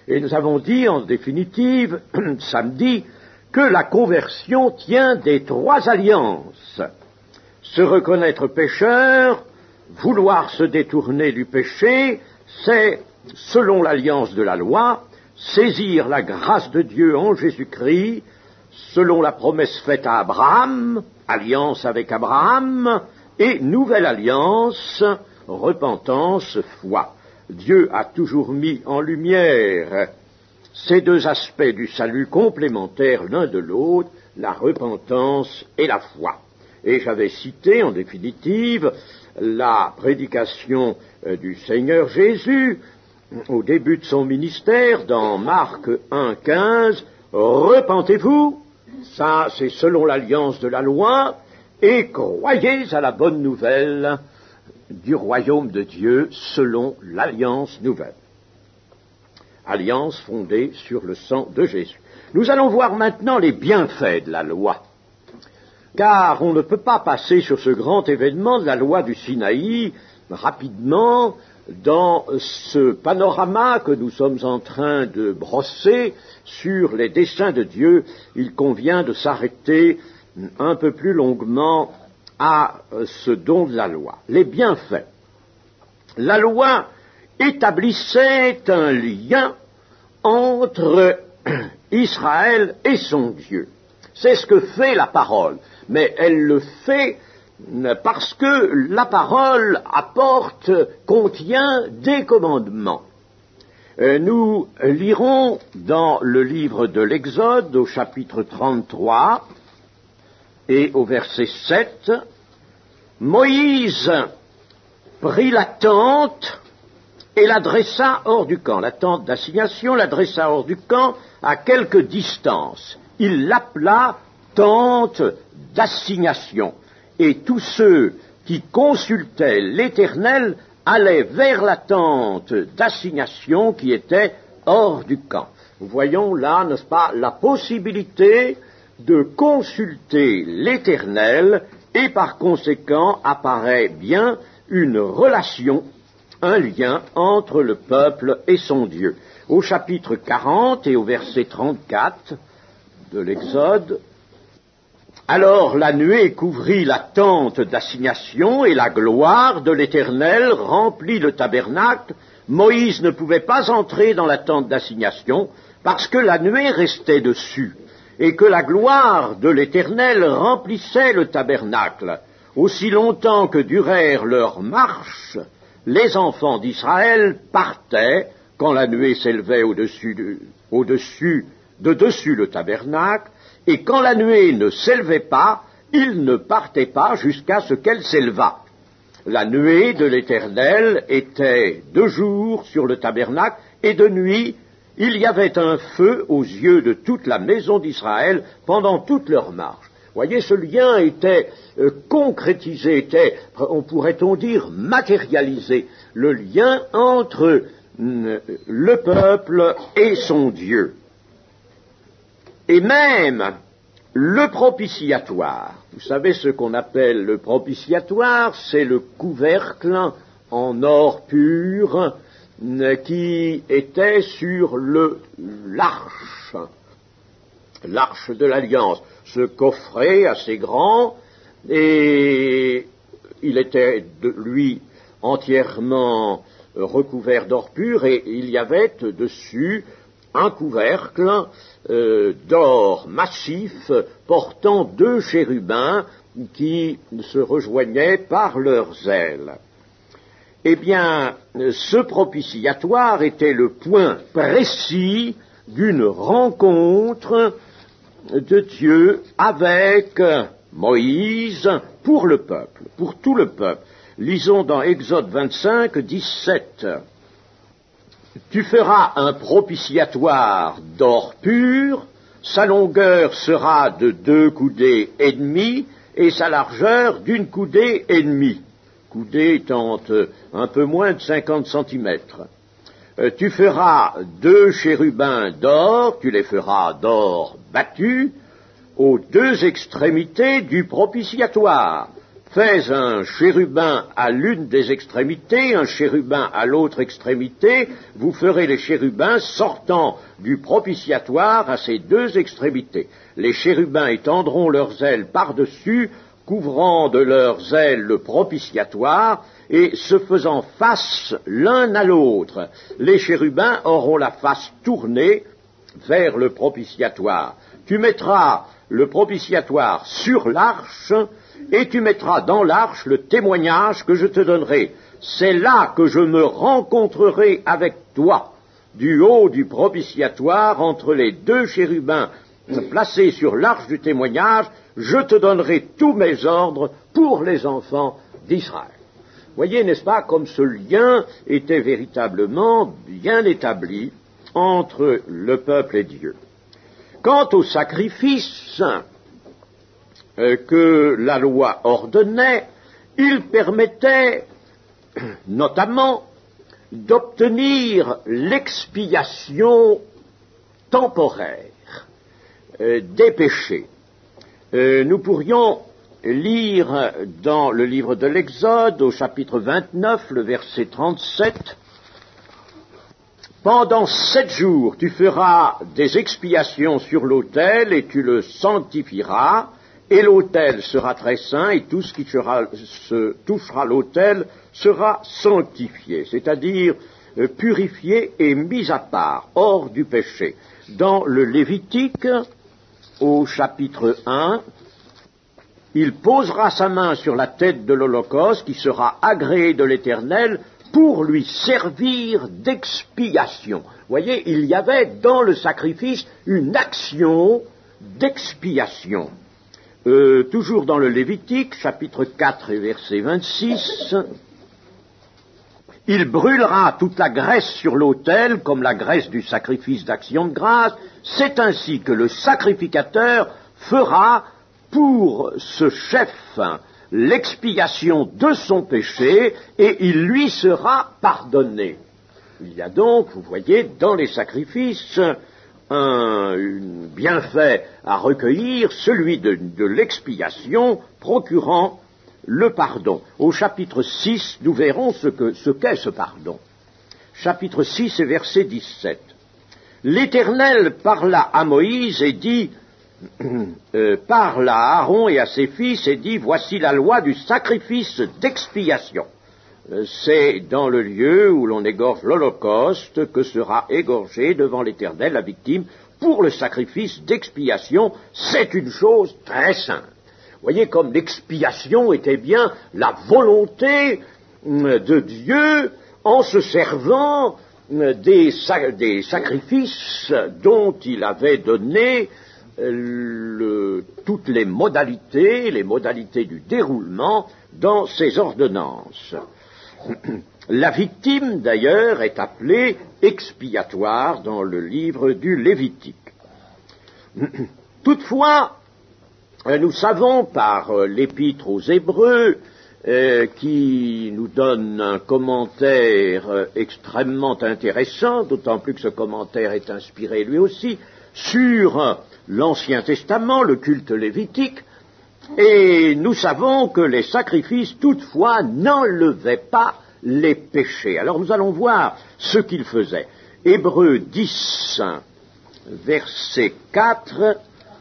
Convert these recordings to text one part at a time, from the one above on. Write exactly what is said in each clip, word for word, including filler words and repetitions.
Et nous avons dit, en définitive, samedi, que la conversion tient des trois alliances. Se reconnaître pécheur, vouloir se détourner du péché, c'est, selon l'alliance de la loi, saisir la grâce de Dieu en Jésus-Christ, selon la promesse faite à Abraham, alliance avec Abraham, et nouvelle alliance, repentance, foi. Dieu a toujours mis en lumière ces deux aspects du salut complémentaires l'un de l'autre, la repentance et la foi. Et j'avais cité, en définitive, la prédication du Seigneur Jésus au début de son ministère, dans Marc un, quinze, « Repentez-vous », ça c'est selon l'alliance de la loi, et croyez à la bonne nouvelle du royaume de Dieu selon l'alliance nouvelle. Alliance fondée sur le sang de Jésus. Nous allons voir maintenant les bienfaits de la loi. Car on ne peut pas passer sur ce grand événement de la loi du Sinaï rapidement dans ce panorama que nous sommes en train de brosser sur les desseins de Dieu. Il convient de s'arrêter un peu plus longuement à ce don de la loi. Les bienfaits. La loi établissait un lien entre Israël et son Dieu. C'est ce que fait la parole, mais elle le fait parce que la parole apporte, contient des commandements. Nous lirons dans le livre de l'Exode, au chapitre trente-trois, et au verset sept, Moïse prit la tente et la dressa hors du camp. La tente d'assignation la dressa hors du camp à quelque distance. Il l'appela tente d'assignation. Et tous ceux qui consultaient l'Éternel allaient vers la tente d'assignation qui était hors du camp. Nous voyons là, n'est-ce pas, la possibilité de consulter l'Éternel, et par conséquent apparaît bien une relation, un lien entre le peuple et son Dieu. Au chapitre quarante et au verset trente-quatre de l'Exode, alors la nuée couvrit la tente d'assignation et la gloire de l'Éternel remplit le tabernacle. Moïse ne pouvait pas entrer dans la tente d'assignation parce que la nuée restait dessus et que la gloire de l'Éternel remplissait le tabernacle. Aussi longtemps que durèrent leurs marches, les enfants d'Israël partaient quand la nuée s'élevait au-dessus de, au-dessus, de dessus le tabernacle, et quand la nuée ne s'élevait pas, ils ne partaient pas jusqu'à ce qu'elle s'élevât. La nuée de l'Éternel était de jour sur le tabernacle, et de nuit, il y avait un feu aux yeux de toute la maison d'Israël pendant toute leur marche. Vous voyez, ce lien était euh, concrétisé, était, on pourrait-on dire, matérialisé, le lien entre euh, le peuple et son Dieu. Et même le propitiatoire, vous savez ce qu'on appelle le propitiatoire, c'est le couvercle en or pur qui était sur le, l'arche, l'arche de l'Alliance, ce coffret assez grand, et il était, de, lui, entièrement recouvert d'or pur, et il y avait dessus un couvercle euh, d'or massif portant deux chérubins qui se rejoignaient par leurs ailes. Eh bien, ce propitiatoire était le point précis d'une rencontre de Dieu avec Moïse pour le peuple, pour tout le peuple. Lisons dans Exode vingt-cinq, dix-sept. Tu feras un propitiatoire d'or pur, sa longueur sera de deux coudées et demie et sa largeur d'une coudée et demie. Coudée étant un peu moins de cinquante centimètres. Euh, tu feras deux chérubins d'or, tu les feras d'or battu, aux deux extrémités du propitiatoire. fais un chérubin à l'une des extrémités, un chérubin à l'autre extrémité, vous ferez les chérubins sortant du propitiatoire à ces deux extrémités. Les chérubins étendront leurs ailes par-dessus, couvrant de leurs ailes le propitiatoire, et se faisant face l'un à l'autre. Les chérubins auront la face tournée vers le propitiatoire. Tu mettras le propitiatoire sur l'arche, et tu mettras dans l'arche le témoignage que je te donnerai. C'est là que je me rencontrerai avec toi, du haut du propitiatoire, entre les deux chérubins placés sur l'arche du témoignage, je te donnerai tous mes ordres pour les enfants d'Israël. Voyez, n'est-ce pas, comme ce lien était véritablement bien établi entre le peuple et Dieu. Quant au sacrifice euh, que la loi ordonnait, il permettait notamment d'obtenir l'expiation temporaire euh, des péchés. Euh, nous pourrions lire dans le livre de l'Exode, au chapitre vingt-neuf, le verset trente-sept, « Pendant sept jours, tu feras des expiations sur l'autel et tu le sanctifieras, et l'autel sera très saint, et tout ce qui sera, se touchera l'autel sera sanctifié, c'est-à-dire euh, purifié et mis à part, hors du péché. » Dans le Lévitique, au chapitre un, il posera sa main sur la tête de l'Holocauste qui sera agréé de l'Éternel pour lui servir d'expiation. Voyez, il y avait dans le sacrifice une action d'expiation. Euh, toujours dans le Lévitique, chapitre quatre et verset vingt-six, il brûlera toute la graisse sur l'autel comme la graisse du sacrifice d'action de grâce. C'est ainsi que le sacrificateur fera pour ce chef l'expiation de son péché, et il lui sera pardonné. Il y a donc, vous voyez, dans les sacrifices, un, un bienfait à recueillir, celui de, de l'expiation procurant le pardon. Au chapitre six, nous verrons ce, que, ce qu'est ce pardon. Chapitre six et verset dix-sept. L'Éternel parla à Moïse et dit, Euh, parle à Aaron et à ses fils et dit, voici la loi du sacrifice d'expiation. Euh, c'est dans le lieu où l'on égorge l'Holocauste que sera égorgée devant l'Éternel la victime pour le sacrifice d'expiation. C'est une chose très sainte. Voyez comme l'expiation était bien la volonté euh, de Dieu en se servant euh, des, sa- des sacrifices dont il avait donné Le, toutes les modalités, les modalités du déroulement dans ces ordonnances. La victime, d'ailleurs, est appelée expiatoire dans le livre du Lévitique. Toutefois, nous savons par l'épître aux Hébreux, euh, qui nous donne un commentaire euh, extrêmement intéressant, d'autant plus que ce commentaire est inspiré lui aussi, sur l'Ancien Testament, le culte lévitique, et nous savons que les sacrifices, toutefois, n'enlevaient pas les péchés. Alors nous allons voir ce qu'ils faisaient. Hébreux dix, verset quatre,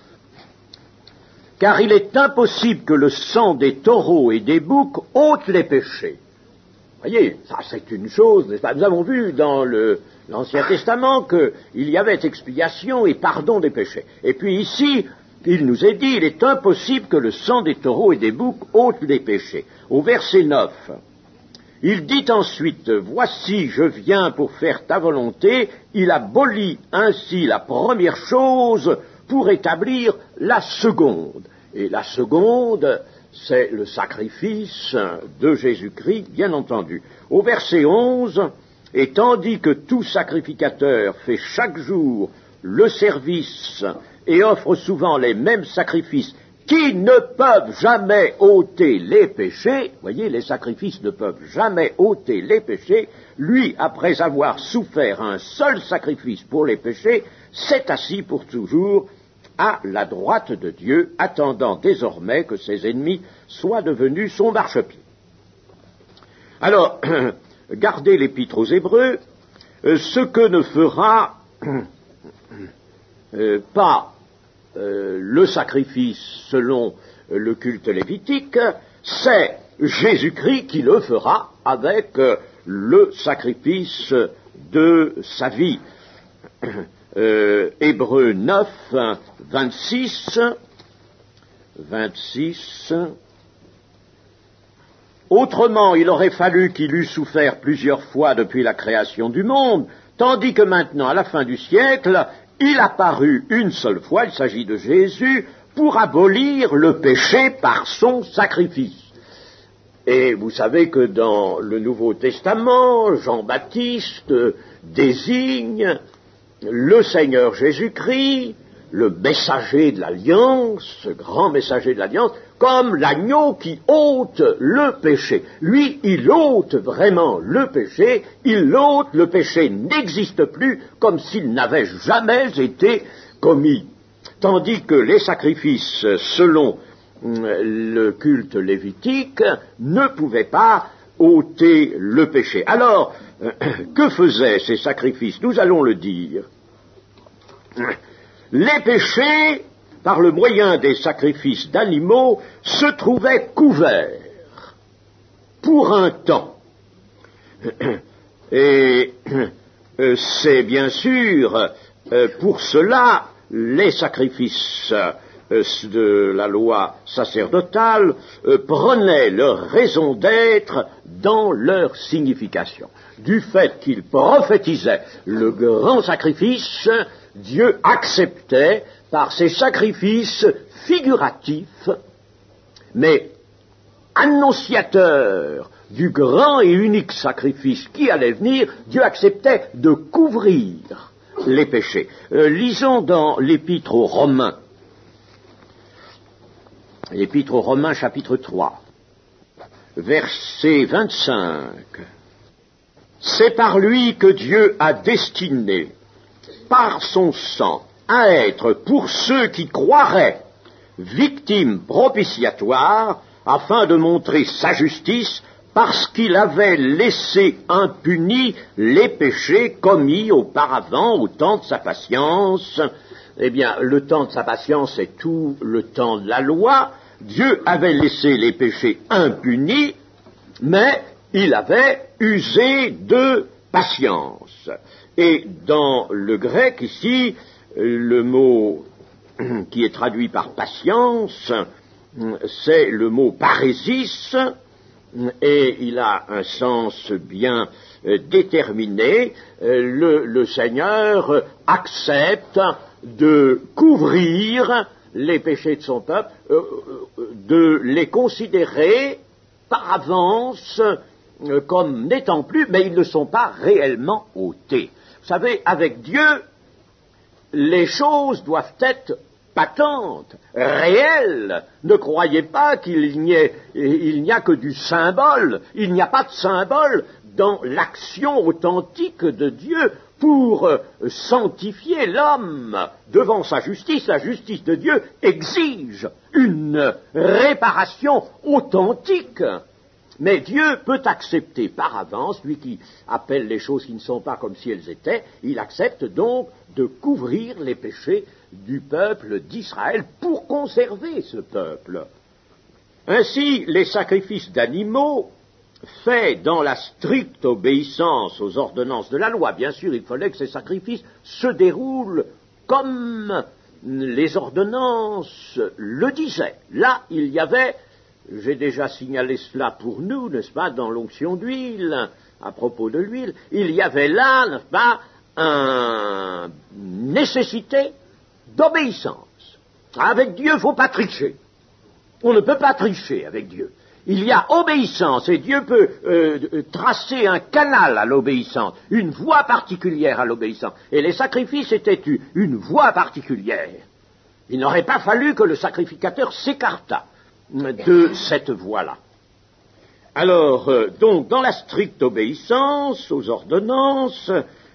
« Car il est impossible que le sang des taureaux et des boucs ôte les péchés. » Voyez, ça c'est une chose, n'est-ce pas? Nous avons vu dans le, l'Ancien Testament qu'il y avait expiation et pardon des péchés. Et puis ici, il nous est dit, il est impossible que le sang des taureaux et des boucs ôte les péchés. Au verset neuf, il dit ensuite, voici, je viens pour faire ta volonté. Il abolit ainsi la première chose pour établir la seconde. Et la seconde, c'est le sacrifice de Jésus-Christ, bien entendu. Au verset onze, et tandis que tout sacrificateur fait chaque jour le service et offre souvent les mêmes sacrifices qui ne peuvent jamais ôter les péchés, voyez, les sacrifices ne peuvent jamais ôter les péchés, lui, après avoir souffert un seul sacrifice pour les péchés, s'est assis pour toujours à la droite de Dieu, attendant désormais que ses ennemis soient devenus son marchepied. Alors, gardez l'épître aux Hébreux, euh, ce que ne fera euh, pas euh, le sacrifice selon euh, le culte lévitique, c'est Jésus-Christ qui le fera avec euh, le sacrifice de sa vie. Euh, Hébreux neuf, vingt-six, vingt-six. Autrement, il aurait fallu qu'il eût souffert plusieurs fois depuis la création du monde, tandis que maintenant, à la fin du siècle, il apparut une seule fois, il s'agit de Jésus, pour abolir le péché par son sacrifice. Et vous savez que dans le Nouveau Testament, Jean-Baptiste désigne le Seigneur Jésus-Christ, le messager de l'Alliance, ce grand messager de l'Alliance, comme l'agneau qui ôte le péché. Lui, il ôte vraiment le péché, il l'ôte, le péché n'existe plus comme s'il n'avait jamais été commis. Tandis que les sacrifices selon le culte lévitique ne pouvaient pas ôter le péché. Alors, que faisaient ces sacrifices? Nous allons le dire. Les péchés, par le moyen des sacrifices d'animaux, se trouvaient couverts pour un temps. Et c'est bien sûr pour cela les sacrifices de la loi sacerdotale prenaient leur raison d'être dans leur signification. Du fait qu'ils prophétisaient le grand sacrifice, Dieu acceptait par ces sacrifices figuratifs, mais annonciateurs du grand et unique sacrifice qui allait venir, Dieu acceptait de couvrir les péchés. Euh, lisons dans l'Épître aux Romains, l'Épître aux Romains chapitre trois, verset vingt-cinq. C'est par lui que Dieu a destiné, par son sang, à être pour ceux qui croiraient victimes propitiatoires, afin de montrer sa justice, parce qu'il avait laissé impunis les péchés commis auparavant au temps de sa patience. Eh bien, le temps de sa patience est tout le temps de la loi. Dieu avait laissé les péchés impunis, mais il avait usé de patience. Et dans le grec, ici, le mot qui est traduit par patience, c'est le mot parésis, et il a un sens bien déterminé. Le, le Seigneur accepte de couvrir les péchés de son peuple, de les considérer par avance comme n'étant plus, mais ils ne sont pas réellement ôtés. Vous savez, avec Dieu, les choses doivent être patentes, réelles. Ne croyez pas qu'il n'y ait, il n'y a que du symbole. Il n'y a pas de symbole dans l'action authentique de Dieu pour sanctifier l'homme devant sa justice. La justice de Dieu exige une réparation authentique. Mais Dieu peut accepter par avance, lui qui appelle les choses qui ne sont pas comme si elles étaient, il accepte donc de couvrir les péchés du peuple d'Israël pour conserver ce peuple. Ainsi, les sacrifices d'animaux faits dans la stricte obéissance aux ordonnances de la loi, bien sûr, il fallait que ces sacrifices se déroulent comme les ordonnances le disaient. Là, il y avait, j'ai déjà signalé cela pour nous, n'est-ce pas, dans l'onction d'huile, à propos de l'huile, il y avait là, n'est-ce pas, une nécessité d'obéissance. Avec Dieu, il ne faut pas tricher. On ne peut pas tricher avec Dieu. Il y a obéissance, et Dieu peut euh, tracer un canal à l'obéissance, une voie particulière à l'obéissance. Et les sacrifices étaient une voie particulière. Il n'aurait pas fallu que le sacrificateur s'écartât de cette voie-là. Alors, euh, donc, dans la stricte obéissance aux ordonnances,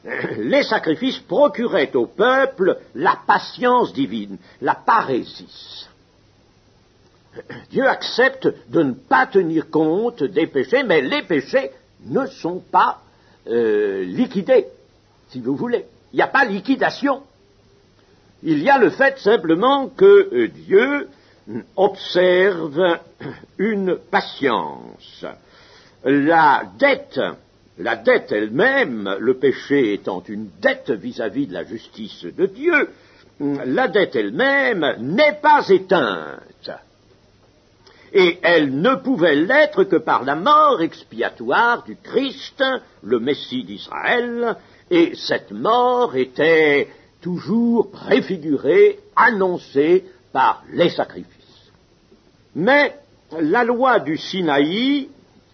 les sacrifices procuraient au peuple la patience divine, la parésis. Dieu accepte de ne pas tenir compte des péchés, mais les péchés ne sont pas euh, liquidés, si vous voulez. Il n'y a pas liquidation. Il y a le fait simplement que euh, Dieu observe une patience. La dette, la dette elle-même, le péché étant une dette vis-à-vis de la justice de Dieu, la dette elle-même n'est pas éteinte. Et elle ne pouvait l'être que par la mort expiatoire du Christ, le Messie d'Israël, et cette mort était toujours préfigurée, annoncée par les sacrifices. Mais la loi du Sinaï,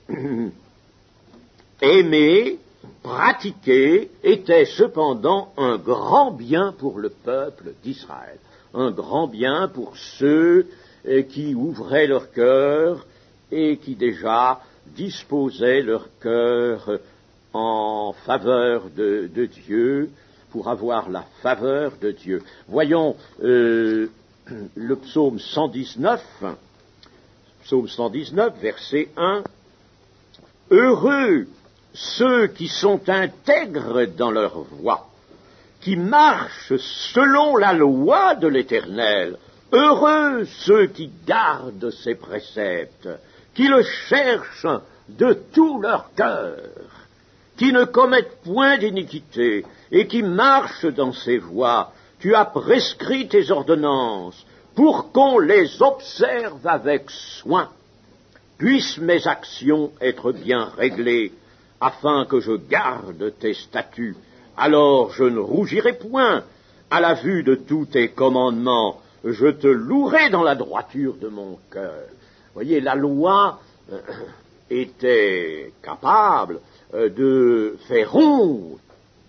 aimée, pratiquée, était cependant un grand bien pour le peuple d'Israël, un grand bien pour ceux qui ouvraient leur cœur et qui déjà disposaient leur cœur en faveur de, de Dieu, pour avoir la faveur de Dieu. Voyons euh, le psaume cent dix-neuf, psaume cent dix-neuf, verset un. « Heureux ceux qui sont intègres dans leur voie, qui marchent selon la loi de l'Éternel. Heureux ceux qui gardent ses préceptes, qui le cherchent de tout leur cœur, qui ne commettent point d'iniquité et qui marchent dans ses voies. Tu as prescrit tes ordonnances pour qu'on les observe avec soin. Puissent mes actions être bien réglées, afin que je garde tes statuts. Alors je ne rougirai point à la vue de tous tes commandements. Je te louerai dans la droiture de mon cœur. » Voyez, la loi euh, était capable euh, de faire honte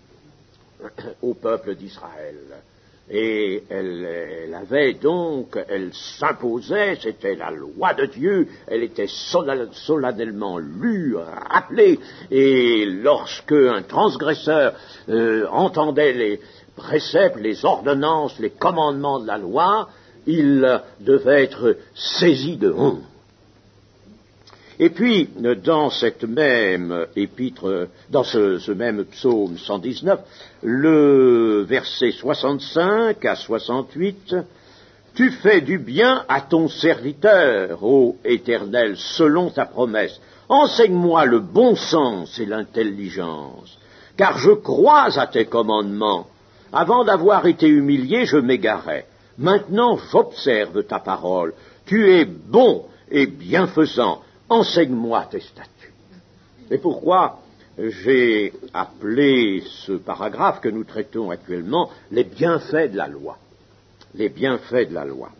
au peuple d'Israël. Et elle, elle avait donc, elle s'imposait, c'était la loi de Dieu, elle était solennellement lue, rappelée, et lorsque un transgresseur euh, entendait les préceptes, les ordonnances, les commandements de la loi, il devait être saisi de honte. Et puis, dans cette même épître, dans ce, ce même psaume cent dix-neuf, le verset soixante-cinq à soixante-huit, « Tu fais du bien à ton serviteur, ô Éternel, selon ta promesse. Enseigne-moi le bon sens et l'intelligence, car je crois à tes commandements. Avant d'avoir été humilié, je m'égarais. Maintenant, j'observe ta parole. Tu es bon et bienfaisant. Enseigne-moi tes statuts. » Et pourquoi j'ai appelé ce paragraphe que nous traitons actuellement les bienfaits de la loi. Les bienfaits de la loi.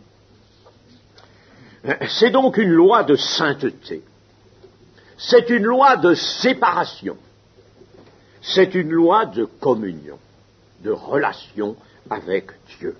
C'est donc une loi de sainteté. C'est une loi de séparation. C'est une loi de communion, de relation avec Dieu.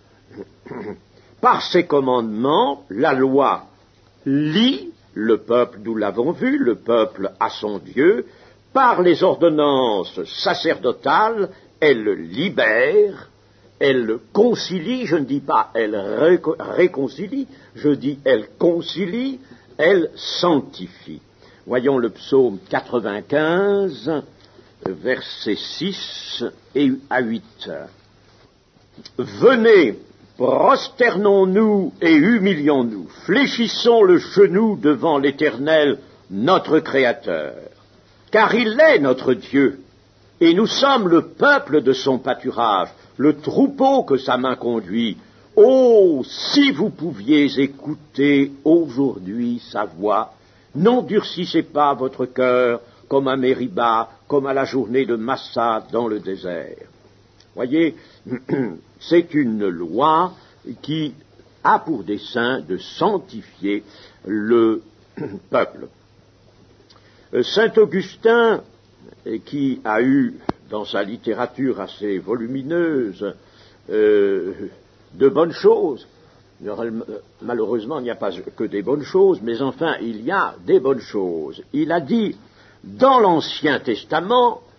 Par ses commandements, la loi lie le peuple, nous l'avons vu, le peuple à son Dieu. Par les ordonnances sacerdotales, elle le libère, elle le concilie, je ne dis pas elle réco- réconcilie, je dis elle concilie, elle sanctifie. Voyons le psaume quatre-vingt-quinze, versets six et à huit. « Venez, prosternons-nous et humilions-nous, fléchissons le genou devant l'Éternel, notre Créateur, car il est notre Dieu, et nous sommes le peuple de son pâturage, le troupeau que sa main conduit. Oh, si vous pouviez écouter aujourd'hui sa voix, n'endurcissez pas votre cœur comme à Mériba, comme à la journée de Massa dans le désert. » Voyez, c'est une loi qui a pour dessein de sanctifier le peuple. Saint Augustin, qui a eu dans sa littérature assez volumineuse euh, de bonnes choses, malheureusement il n'y a pas que des bonnes choses, mais enfin il y a des bonnes choses. Il a dit, dans l'Ancien Testament,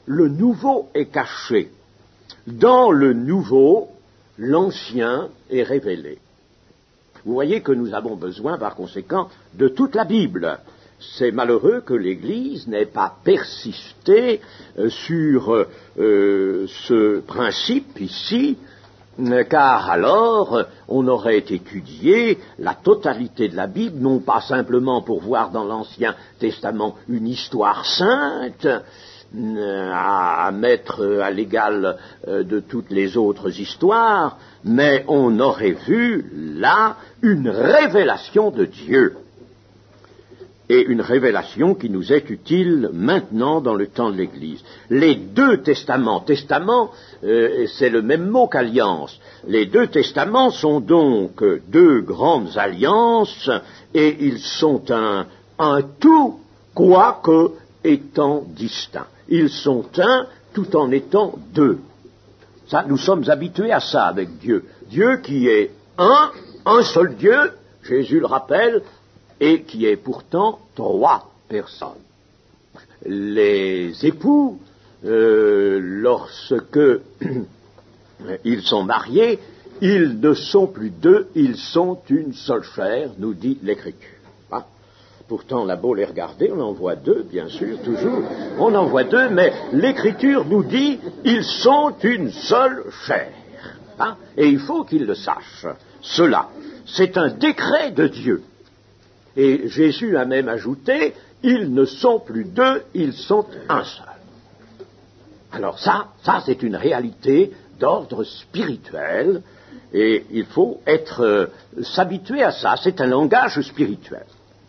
le nouveau est caché. Dans le nouveau, l'ancien est révélé. Vous voyez que nous avons besoin, par conséquent, de toute la Bible. C'est malheureux que l'Église n'ait pas persisté euh, sur euh, ce principe ici, euh, car alors on aurait étudié la totalité de la Bible, non pas simplement pour voir dans l'Ancien Testament une histoire sainte, à mettre à l'égal de toutes les autres histoires, mais on aurait vu là une révélation de Dieu. Et une révélation qui nous est utile maintenant dans le temps de l'Église. Les deux testaments, testament, euh, c'est le même mot qu'alliance. Les deux testaments sont donc deux grandes alliances et ils sont un, un tout, quoique étant distincts. Ils sont un tout en étant deux. Ça, nous sommes habitués à ça avec Dieu. Dieu qui est un, un seul Dieu, Jésus le rappelle, et qui est pourtant trois personnes. Les époux, euh, lorsque ils sont mariés, ils ne sont plus deux, ils sont une seule chair, nous dit l'Écriture. Hein? Pourtant, on a beau les regarder, on en voit deux, bien sûr, toujours, on en voit deux, mais l'Écriture nous dit, ils sont une seule chair. Hein? Et il faut qu'ils le sachent. Cela, c'est un décret de Dieu. Et Jésus a même ajouté, ils ne sont plus deux, ils sont un seul. Alors ça, ça c'est une réalité d'ordre spirituel, et il faut être euh, s'habituer à ça, c'est un langage spirituel.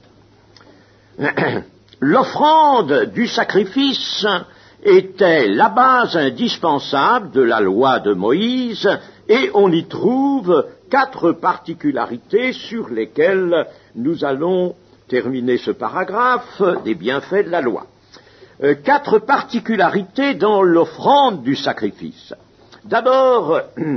L'offrande du sacrifice était la base indispensable de la loi de Moïse, et on y trouve quatre particularités sur lesquelles nous allons terminer ce paragraphe des bienfaits de la loi. Euh, quatre particularités dans l'offrande du sacrifice. D'abord,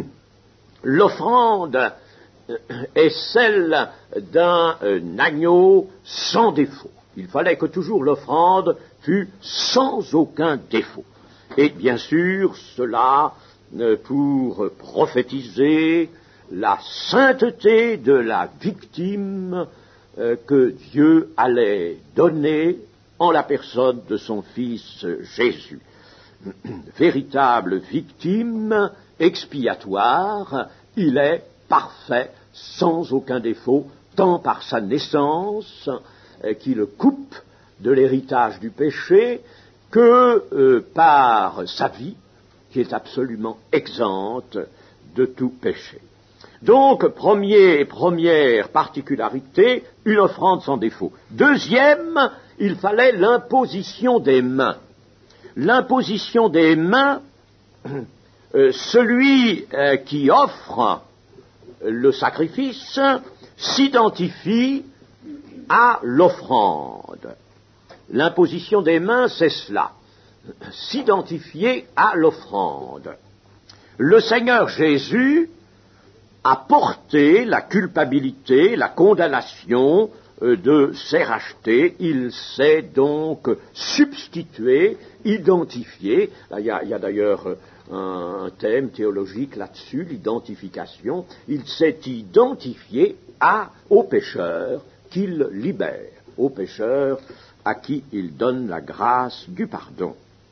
l'offrande est celle d'un euh, agneau sans défaut. Il fallait que toujours l'offrande fût sans aucun défaut. Et bien sûr, cela euh, pour prophétiser la sainteté de la victime euh, que Dieu allait donner en la personne de son Fils Jésus. Véritable victime expiatoire, il est parfait, sans aucun défaut, tant par sa naissance, euh, qui le coupe de l'héritage du péché, que euh, par sa vie, qui est absolument exempte de tout péché. Donc, premier, première particularité, une offrande sans défaut. Deuxième, il fallait l'imposition des mains. L'imposition des mains, euh, celui euh, qui offre le sacrifice s'identifie à l'offrande. L'imposition des mains, c'est cela, s'identifier à l'offrande. Le Seigneur Jésus a porté la culpabilité, la condamnation euh, de ses rachetés. Il s'est donc substitué, identifié. Là, il y a, il y a d'ailleurs un, un thème théologique là-dessus, l'identification. Il s'est identifié à, aux pécheurs qu'il libère, aux pécheurs à qui il donne la grâce du pardon.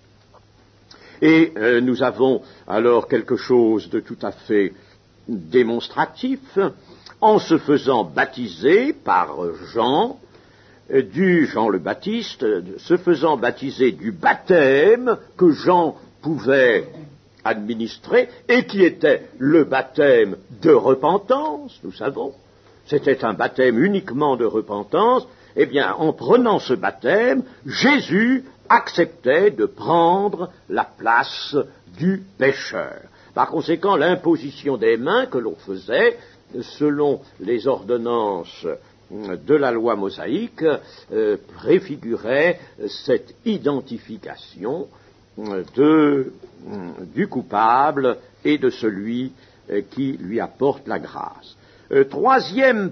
Et euh, nous avons alors quelque chose de tout à fait démonstratif, en se faisant baptiser par Jean, euh, du Jean le Baptiste, se faisant baptiser du baptême que Jean pouvait administrer et qui était le baptême de repentance, nous savons, c'était un baptême uniquement de repentance. Eh bien, en prenant ce baptême, Jésus acceptait de prendre la place du pécheur. Par conséquent, l'imposition des mains que l'on faisait, selon les ordonnances de la loi mosaïque, euh, préfigurait cette identification de, du coupable et de celui qui lui apporte la grâce. Euh, troisième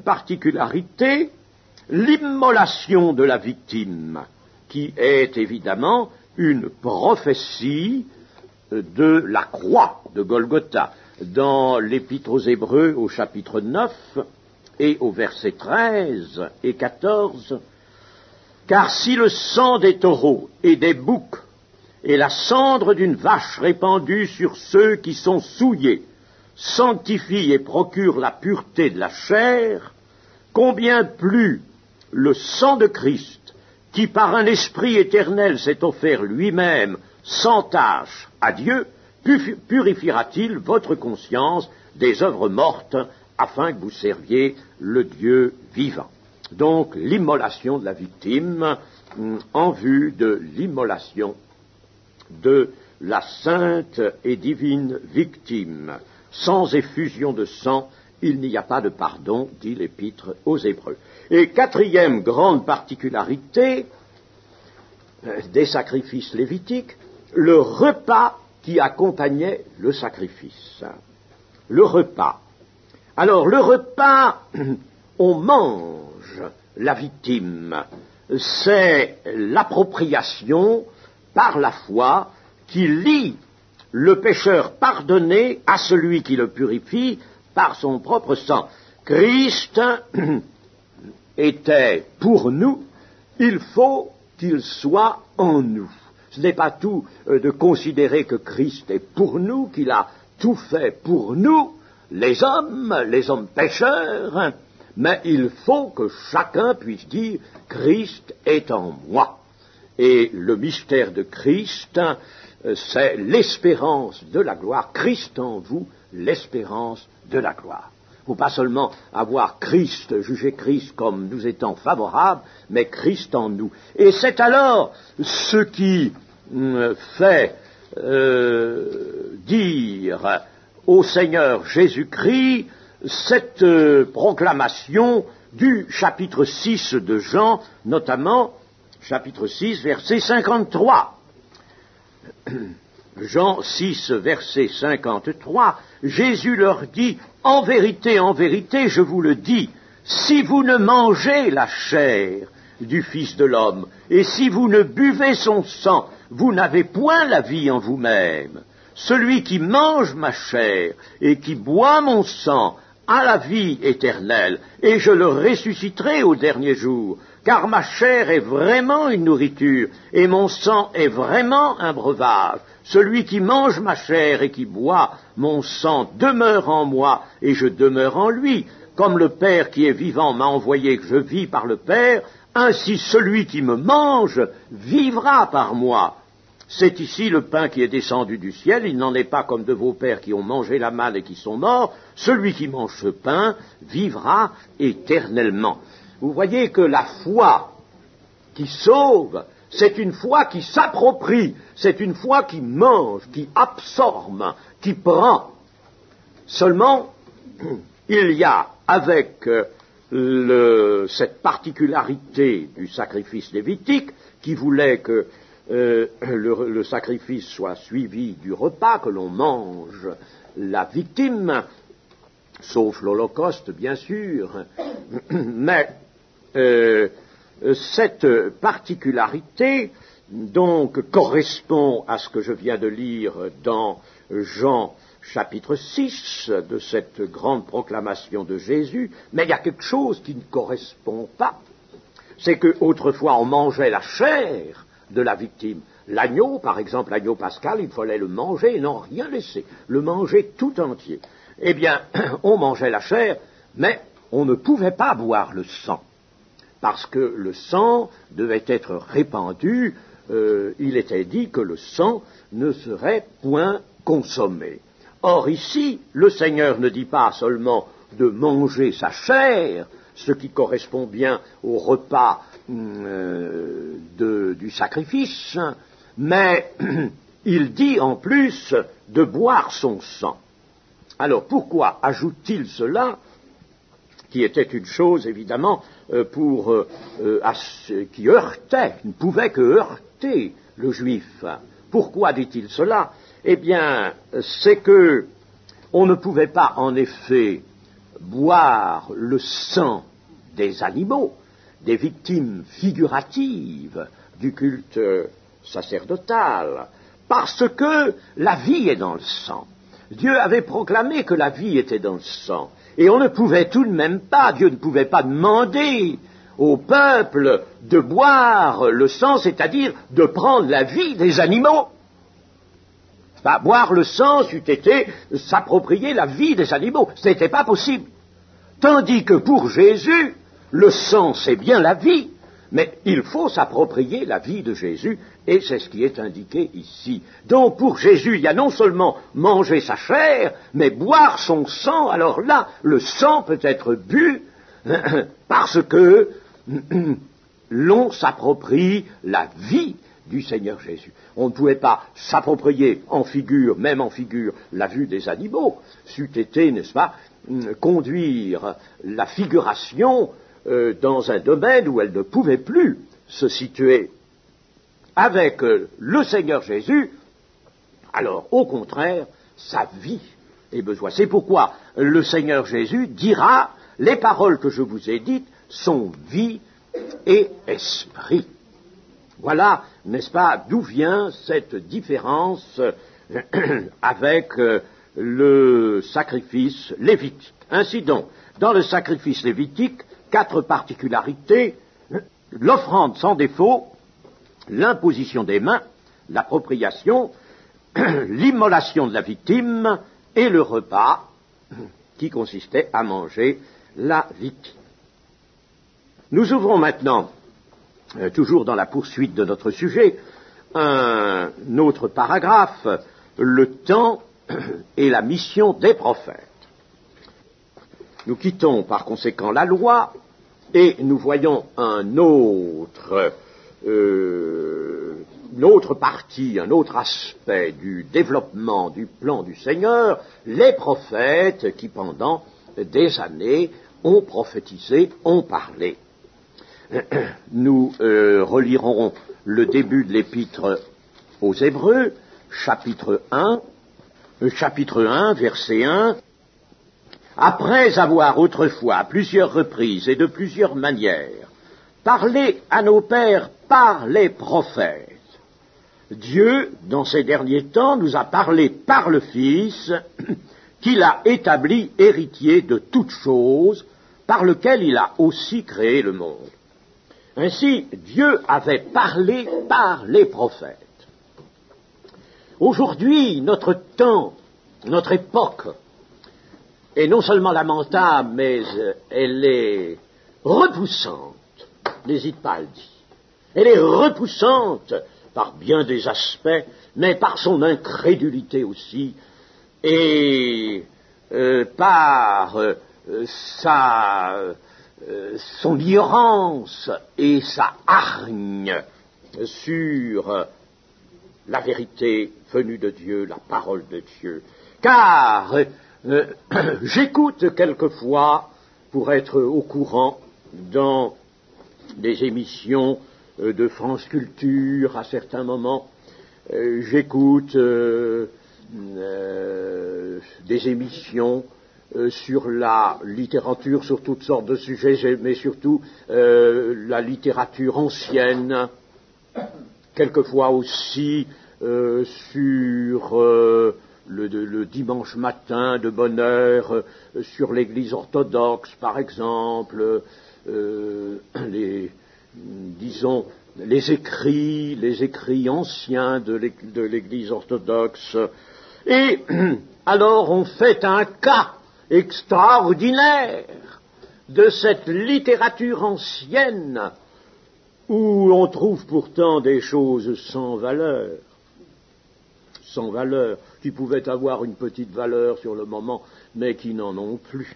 particularité, l'immolation de la victime, qui est évidemment une prophétie de la croix de Golgotha. Dans l'Épître aux Hébreux au chapitre neuf et au verset treize et quatorze, « Car si le sang des taureaux et des boucs et la cendre d'une vache répandue sur ceux qui sont souillés sanctifie et procure la pureté de la chair, combien plus le sang de Christ, qui par un esprit éternel s'est offert lui-même sans tache à Dieu, purifiera-t-il votre conscience des œuvres mortes, afin que vous serviez le Dieu vivant. » Donc l'immolation de la victime en vue de l'immolation de la sainte et divine victime. Sans effusion de sang, il n'y a pas de pardon, dit l'Épître aux Hébreux. Et quatrième grande particularité des sacrifices lévitiques, le repas qui accompagnait le sacrifice. Le repas. Alors, le repas, on mange la victime. C'est l'appropriation par la foi qui lie le pécheur pardonné à celui qui le purifie par son propre sang. Christ était pour nous, il faut qu'il soit en nous. Ce n'est pas tout euh, de considérer que Christ est pour nous, qu'il a tout fait pour nous, les hommes, les hommes pécheurs, hein, mais il faut que chacun puisse dire « Christ est en moi ». Et le mystère de Christ, euh, c'est l'espérance de la gloire. Christ en vous, l'espérance de la gloire. Il ne faut pas seulement avoir Christ, juger Christ comme nous étant favorables, mais Christ en nous. Et c'est alors ce qui euh, fait euh, dire au Seigneur Jésus-Christ cette euh, proclamation du chapitre six de Jean, notamment chapitre six, verset cinquante-trois. Jean six, verset cinquante-trois, Jésus leur dit, « En vérité, en vérité, je vous le dis, si vous ne mangez la chair du Fils de l'homme, et si vous ne buvez son sang, vous n'avez point la vie en vous-même. Celui qui mange ma chair et qui boit mon sang a la vie éternelle, et je le ressusciterai au dernier jour, car ma chair est vraiment une nourriture, et mon sang est vraiment un breuvage. Celui qui mange ma chair et qui boit mon sang demeure en moi, et je demeure en lui. Comme le Père qui est vivant m'a envoyé que je vis par le Père, ainsi celui qui me mange vivra par moi. C'est ici le pain qui est descendu du ciel, il n'en est pas comme de vos pères qui ont mangé la manne et qui sont morts. Celui qui mange ce pain vivra éternellement. » Vous voyez que la foi qui sauve, c'est une foi qui s'approprie, c'est une foi qui mange, qui absorbe, qui prend. Seulement, il y a avec le, cette particularité du sacrifice lévitique qui voulait que euh, le, le sacrifice soit suivi du repas, que l'on mange la victime, sauf l'Holocauste bien sûr, mais euh, cette particularité donc correspond à ce que je viens de lire dans Jean chapitre six de cette grande proclamation de Jésus, mais il y a quelque chose qui ne correspond pas. C'est qu'autrefois on mangeait la chair de la victime. L'agneau, par exemple, l'agneau pascal, il fallait le manger et n'en rien laisser, le manger tout entier. Eh bien, on mangeait la chair, mais on ne pouvait pas boire le sang, parce que le sang devait être répandu. Euh, il était dit que le sang ne serait point consommé. Or ici, le Seigneur ne dit pas seulement de manger sa chair, ce qui correspond bien au repas euh, de, du sacrifice, mais il dit en plus de boire son sang. Alors pourquoi ajoute-t-il cela, qui était une chose évidemment euh, pour euh, euh, qui heurtait, ne pouvait que heurter le juif. Pourquoi dit-il cela? Eh bien, c'est que on ne pouvait pas en effet boire le sang des animaux, des victimes figuratives du culte sacerdotale, parce que la vie est dans le sang. Dieu avait proclamé que la vie était dans le sang, et on ne pouvait tout de même pas, Dieu ne pouvait pas demander au peuple de boire le sang, c'est-à-dire de prendre la vie des animaux. Bah, boire le sang, c'eût été s'approprier la vie des animaux. Ce n'était pas possible. Tandis que pour Jésus, le sang, c'est bien la vie, mais il faut s'approprier la vie de Jésus, et c'est ce qui est indiqué ici. Donc pour Jésus, il y a non seulement manger sa chair, mais boire son sang. Alors là, le sang peut être bu parce que l'on s'approprie la vie du Seigneur Jésus. On ne pouvait pas s'approprier en figure, même en figure, la vue des animaux. C'eût été, n'est-ce pas, conduire la figuration euh, dans un domaine où elle ne pouvait plus se situer. Avec euh, le Seigneur Jésus, alors au contraire, sa vie est besoin. C'est pourquoi le Seigneur Jésus dira, les paroles que je vous ai dites sont vie et esprit. Voilà, n'est-ce pas, d'où vient cette différence avec euh, le sacrifice lévitique. Ainsi donc, dans le sacrifice lévitique, quatre particularités: l'offrande sans défaut, l'imposition des mains, l'appropriation, l'immolation de la victime et le repas qui consistait à manger la victime. Nous ouvrons maintenant, euh, toujours dans la poursuite de notre sujet, un autre paragraphe, le temps et la mission des prophètes. Nous quittons par conséquent la loi et nous voyons un autre, euh, une autre partie, un autre aspect du développement du plan du Seigneur, les prophètes qui pendant des années ont prophétisé, ont parlé. Nous euh, relirons le début de l'épître aux Hébreux, chapitre un, euh, chapitre un, verset un. Après avoir autrefois, à plusieurs reprises et de plusieurs manières, parlé à nos pères par les prophètes, Dieu, dans ces derniers temps, nous a parlé par le Fils, qu'il a établi héritier de toutes choses, par lequel il a aussi créé le monde. Ainsi, Dieu avait parlé par les prophètes. Aujourd'hui, notre temps, notre époque, est non seulement lamentable, mais elle est repoussante, n'hésite pas à le dire. Elle est repoussante par bien des aspects, mais par son incrédulité aussi, et euh, par euh, sa... Euh, son ignorance et sa hargne sur euh, la vérité venue de Dieu, la parole de Dieu. Car euh, j'écoute quelquefois, pour être au courant, dans des émissions euh, de France Culture, à certains moments, euh, j'écoute euh, euh, des émissions Euh, sur la littérature, sur toutes sortes de sujets, mais surtout euh, la littérature ancienne, quelquefois aussi euh, sur euh, le, de, le dimanche matin de bonne heure, euh, sur l'Église orthodoxe, par exemple, euh, les, disons, les écrits, les écrits anciens de l'Église orthodoxe. Et alors on fait un cas extraordinaire de cette littérature ancienne où on trouve pourtant des choses sans valeur, sans valeur, qui pouvaient avoir une petite valeur sur le moment, mais qui n'en ont plus.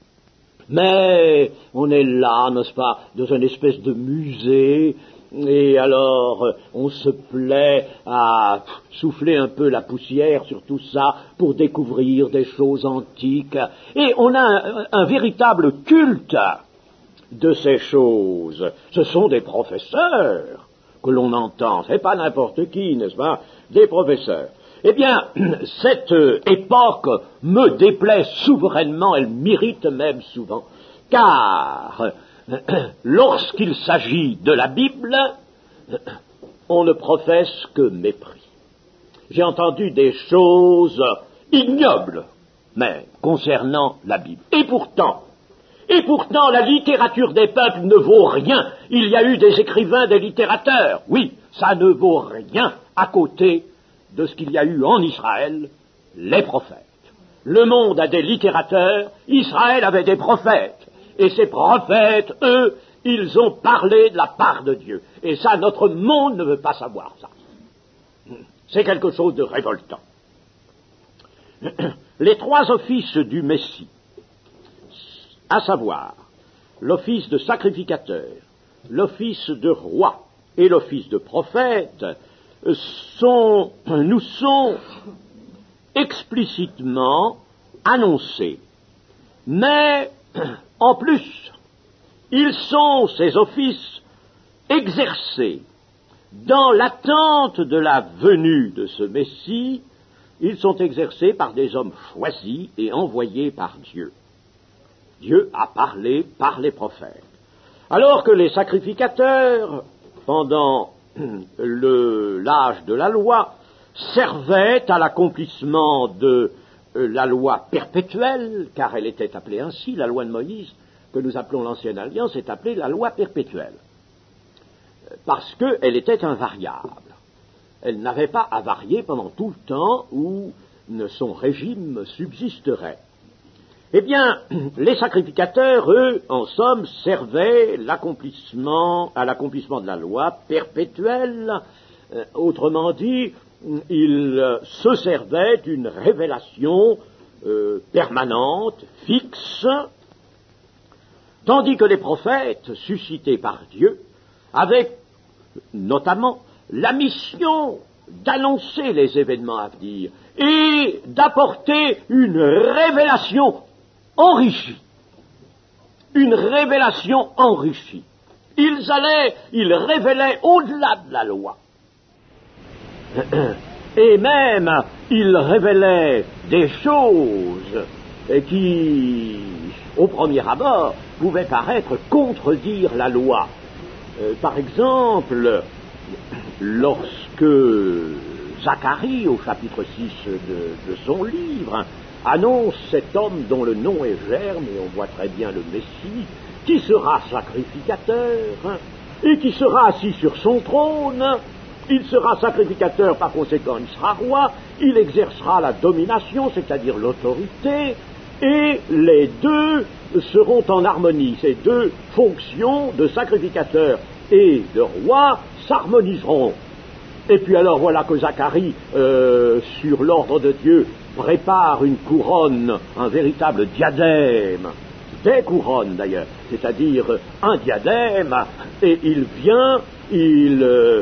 Mais on est là, n'est-ce pas, dans une espèce de musée, et alors on se plaît à souffler un peu la poussière sur tout ça pour découvrir des choses antiques, et on a un, un véritable culte de ces choses. Ce sont des professeurs que l'on entend, c'est pas n'importe qui, n'est-ce pas, des professeurs. Eh bien, cette époque me déplaît souverainement, elle m'irrite même souvent, car lorsqu'il s'agit de la Bible, on ne professe que mépris. J'ai entendu des choses ignobles, même, concernant la Bible. Et pourtant, et pourtant, la littérature des peuples ne vaut rien. Il y a eu des écrivains, des littérateurs. Oui, ça ne vaut rien à côté de ce qu'il y a eu en Israël, les prophètes. Le monde a des littérateurs, Israël avait des prophètes. Et ces prophètes, eux, ils ont parlé de la part de Dieu. Et ça, notre monde ne veut pas savoir ça. C'est quelque chose de révoltant. Les trois offices du Messie, à savoir l'office de sacrificateur, l'office de roi et l'office de prophète, sont, nous sont explicitement annoncés. Mais, en plus, ils sont, ces offices, exercés dans l'attente de la venue de ce Messie. Ils sont exercés par des hommes choisis et envoyés par Dieu. Dieu a parlé par les prophètes. Alors que les sacrificateurs, pendant le, l'âge de la loi, servaient à l'accomplissement de la loi perpétuelle, car elle était appelée ainsi, la loi de Moïse, que nous appelons l'Ancienne Alliance, est appelée la loi perpétuelle, parce qu'elle était invariable. Elle n'avait pas à varier pendant tout le temps où son régime subsisterait. Eh bien, les sacrificateurs, eux, en somme, servaient l'accomplissement, à l'accomplissement de la loi perpétuelle. Euh, autrement dit, ils euh, se servaient d'une révélation euh, permanente, fixe, tandis que les prophètes, suscités par Dieu, avaient notamment la mission d'annoncer les événements à venir et d'apporter une révélation enrichie. Une révélation enrichie. Ils allaient, ils révélaient au-delà de la loi. Et même, ils révélaient des choses qui, au premier abord, pouvaient paraître contredire la loi. Euh, par exemple, lorsque Zacharie, au chapitre six de, de son livre, annonce cet homme dont le nom est Germe, et on voit très bien le Messie, qui sera sacrificateur, et qui sera assis sur son trône. Il sera sacrificateur, par conséquent il sera roi, il exercera la domination, c'est-à-dire l'autorité, et les deux seront en harmonie. Ces deux fonctions de sacrificateur et de roi s'harmoniseront. Et puis alors voilà que Zacharie, euh, sur l'ordre de Dieu, prépare une couronne, un véritable diadème, des couronnes d'ailleurs, c'est-à-dire un diadème, et il vient, il euh,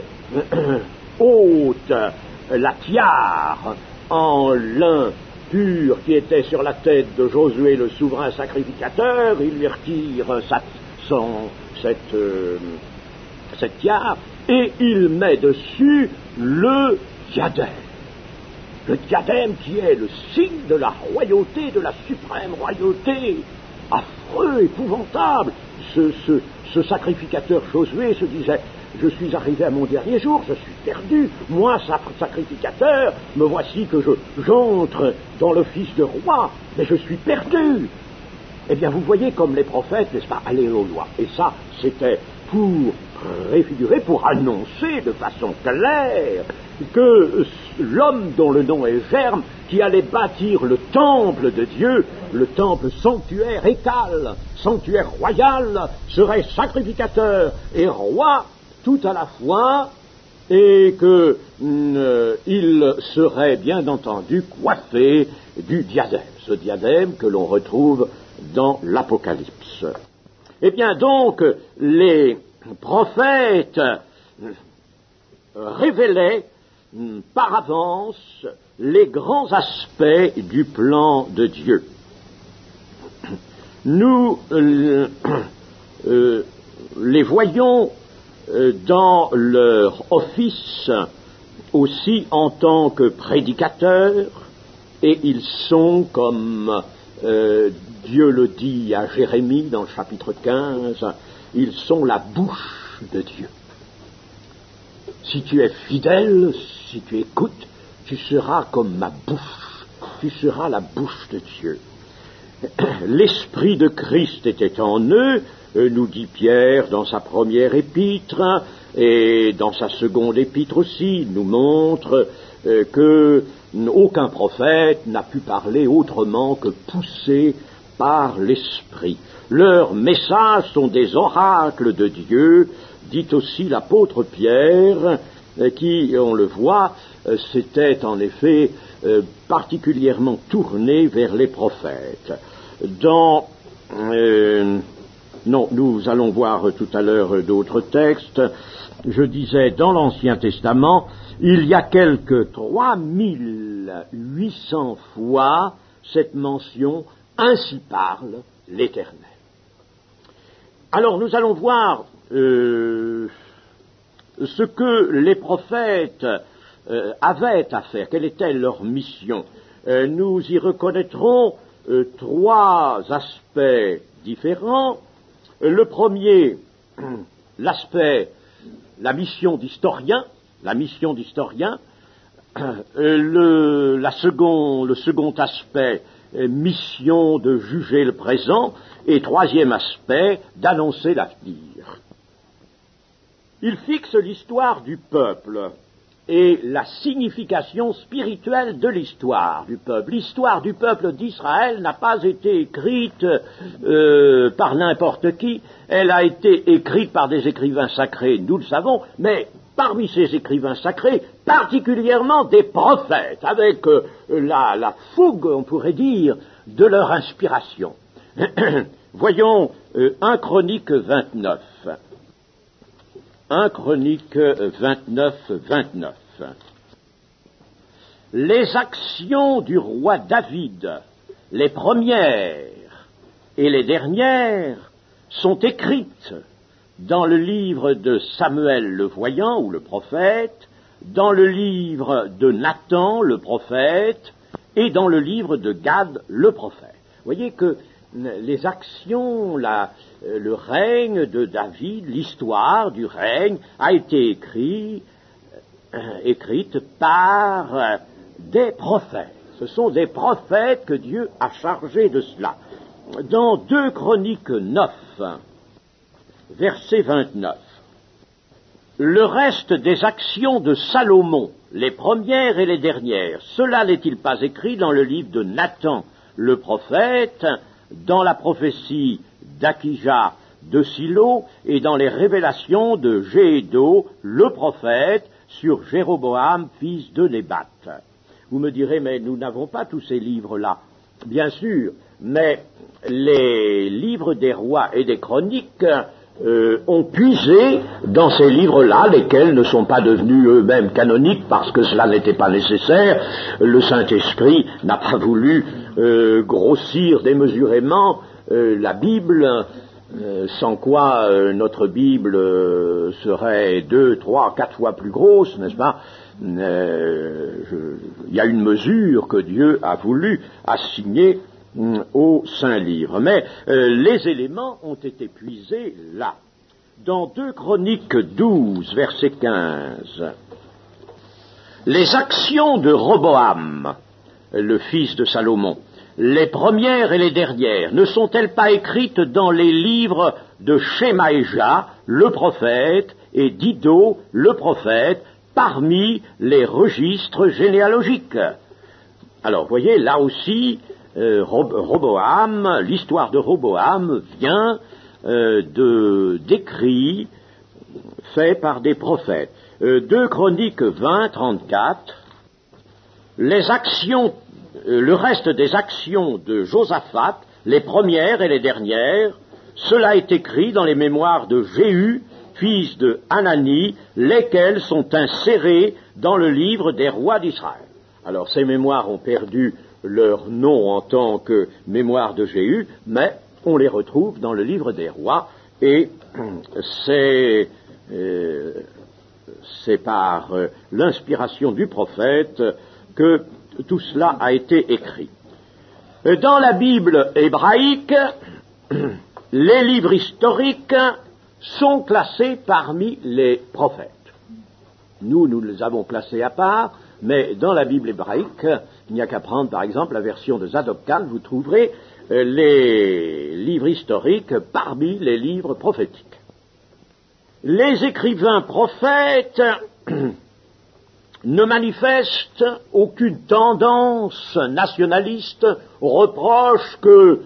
ôte la tiare en lin pur qui était sur la tête de Josué, le souverain sacrificateur, il lui retire sa, son, cette, euh, cette tiare, et il met dessus le diadème. Le diadème qui est le signe de la royauté, de la suprême royauté. Affreux, épouvantable. Ce, ce, ce sacrificateur Josué se disait, je suis arrivé à mon dernier jour, je suis perdu. Moi, sacrificateur, me voici que je, j'entre dans l'office de roi, mais je suis perdu. Eh bien, vous voyez comme les prophètes, n'est-ce pas, allaient aux lois. Et ça, c'était pour préfigurer, pour annoncer de façon claire que l'homme dont le nom est Germe, qui allait bâtir le temple de Dieu, le temple sanctuaire étal, sanctuaire royal, serait sacrificateur et roi tout à la fois, et que euh, il serait bien entendu coiffé du diadème, ce diadème que l'on retrouve dans l'Apocalypse. Eh bien donc, les prophètes révélaient par avance les grands aspects du plan de Dieu. Nous euh, euh, les voyons euh, dans leur office aussi en tant que prédicateurs, et ils sont, comme euh, Dieu le dit à Jérémie dans le chapitre quinze, ils sont la bouche de Dieu. si tu es fidèle, si tu écoutes, tu seras comme ma bouche, tu seras la bouche de Dieu. L'Esprit de Christ était en eux, nous dit Pierre dans sa première épître, et dans sa seconde épître aussi, il nous montre euh, que aucun prophète n'a pu parler autrement que poussé par l'Esprit. Leurs messages sont des oracles de Dieu, dit aussi l'apôtre Pierre, euh, qui, on le voit, euh, s'était en effet euh, particulièrement tourné vers les prophètes. Dans... Euh, non, nous allons voir tout à l'heure d'autres textes. Je disais, dans l'Ancien Testament, il y a quelque trois mille huit cents fois cette mention « Ainsi parle l'Éternel ». Alors, nous allons voir euh, ce que les prophètes euh, avaient à faire, quelle était leur mission. Euh, nous y reconnaîtrons euh, trois aspects différents. Le premier, l'aspect, la mission d'historien, la mission d'historien. Le, la second, le second aspect, mission de juger le présent. Et troisième aspect, d'annoncer l'avenir. Il fixe l'histoire du peuple et la signification spirituelle de l'histoire du peuple. L'histoire du peuple d'Israël n'a pas été écrite euh, par n'importe qui, elle a été écrite par des écrivains sacrés, nous le savons, mais parmi ces écrivains sacrés, particulièrement des prophètes, avec euh, la, la fougue, on pourrait dire, de leur inspiration. Voyons euh, un Chronique vingt-neuf. un Chronique vingt-neuf, vingt-neuf. Les actions du roi David, les premières et les dernières, sont écrites dans le livre de Samuel le voyant ou le prophète, dans le livre de Nathan le prophète et dans le livre de Gad le prophète. Vous voyez que les actions, la, le règne de David, l'histoire du règne, a été écrit, euh, écrite par euh, des prophètes. Ce sont des prophètes que Dieu a chargés de cela. Dans deux Chroniques neuf, verset vingt-neuf, le reste des actions de Salomon, les premières et les dernières, cela n'est-il pas écrit dans le livre de Nathan le prophète, dans la prophétie d'Akija de Silo et dans les révélations de Gédo, le prophète, sur Jéroboam, fils de Nébat. Vous me direz, mais nous n'avons pas tous ces livres-là. Bien sûr, mais les livres des rois et des chroniques euh, ont puisé dans ces livres-là, lesquels ne sont pas devenus eux-mêmes canoniques parce que cela n'était pas nécessaire. Le Saint-Esprit n'a pas voulu euh, grossir démesurément euh, la Bible, euh, sans quoi euh, notre Bible euh, serait deux, trois, quatre fois plus grosse, n'est-ce pas? Euh, je, il y a une mesure que Dieu a voulu assigner au Saint-Livre. Mais euh, les éléments ont été puisés là. Dans deux Chroniques douze, verset quinze, les actions de Roboam, le fils de Salomon, les premières et les dernières, ne sont-elles pas écrites dans les livres de Shemaïja, le prophète, et d'Ido, le prophète, parmi les registres généalogiques? Alors, vous voyez, là aussi, Euh, Roboam, l'histoire de Roboam vient euh, de d'écrits faits par des prophètes. Euh, deux Chroniques vingt, trente-quatre, les actions, euh, le reste des actions de Josaphat, les premières et les dernières, cela est écrit dans les mémoires de Jéhu, fils de Hanani, lesquels sont insérés dans le livre des rois d'Israël. Alors, ces mémoires ont perdu leur nom en tant que mémoire de Jéhu, mais on les retrouve dans le livre des rois, et c'est, euh, c'est par euh, l'inspiration du prophète que tout cela a été écrit. Dans la Bible hébraïque, les livres historiques sont classés parmi les prophètes. Nous, nous les avons placés à part, mais dans la Bible hébraïque, il n'y a qu'à prendre par exemple la version de Zadok Khan, vous trouverez euh, les livres historiques parmi les livres prophétiques. Les écrivains prophètes ne manifestent aucune tendance nationaliste, reprochent que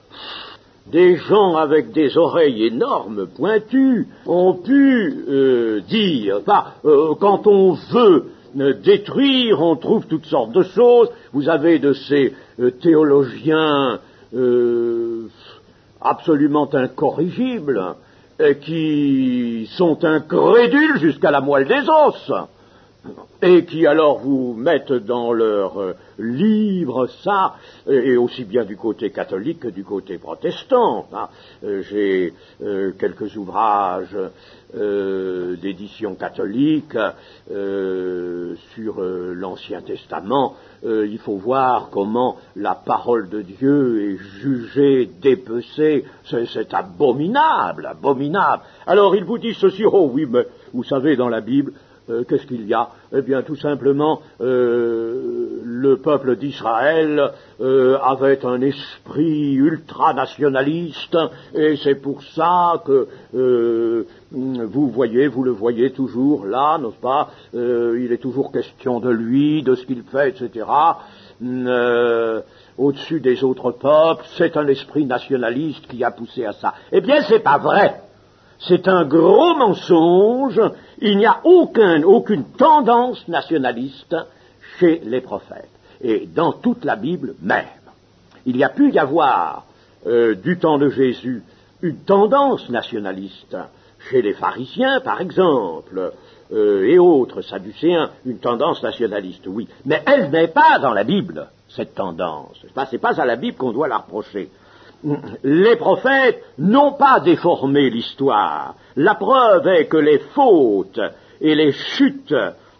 des gens avec des oreilles énormes, pointues, ont pu euh, dire, bah, euh, quand on veut euh, détruire, on trouve toutes sortes de choses. Vous avez de ces euh, théologiens euh, absolument incorrigibles, euh, qui sont incrédules jusqu'à la moelle des os, et qui alors vous mettent dans leur euh, livre ça, et aussi bien du côté catholique que du côté protestant. Hein. Euh, j'ai euh, quelques ouvrages euh, d'édition catholique euh, sur euh, l'Ancien Testament. Euh, il faut voir comment la parole de Dieu est jugée, dépecée. C'est, c'est abominable, abominable. Alors il vous dit ceci, oh oui, mais vous savez, dans la Bible, Euh, qu'est-ce qu'il y a? Eh bien, tout simplement, euh, le peuple d'Israël euh, avait un esprit ultranationaliste, et c'est pour ça que euh, vous voyez, vous le voyez toujours là, n'est-ce pas? Euh, il est toujours question de lui, de ce qu'il fait, et cetera. Euh, au-dessus des autres peuples, c'est un esprit nationaliste qui a poussé à ça. Eh bien, c'est pas vrai. C'est un gros mensonge. Il n'y a aucun, aucune tendance nationaliste chez les prophètes. Et dans toute la Bible même. Il y a pu y avoir, euh, du temps de Jésus, une tendance nationaliste chez les pharisiens, par exemple, euh, et autres sadducéens, une tendance nationaliste, oui. Mais elle n'est pas dans la Bible, cette tendance. C'est pas, c'est pas à la Bible qu'on doit la reprocher. Les prophètes n'ont pas déformé l'histoire. La preuve est que les fautes et les chutes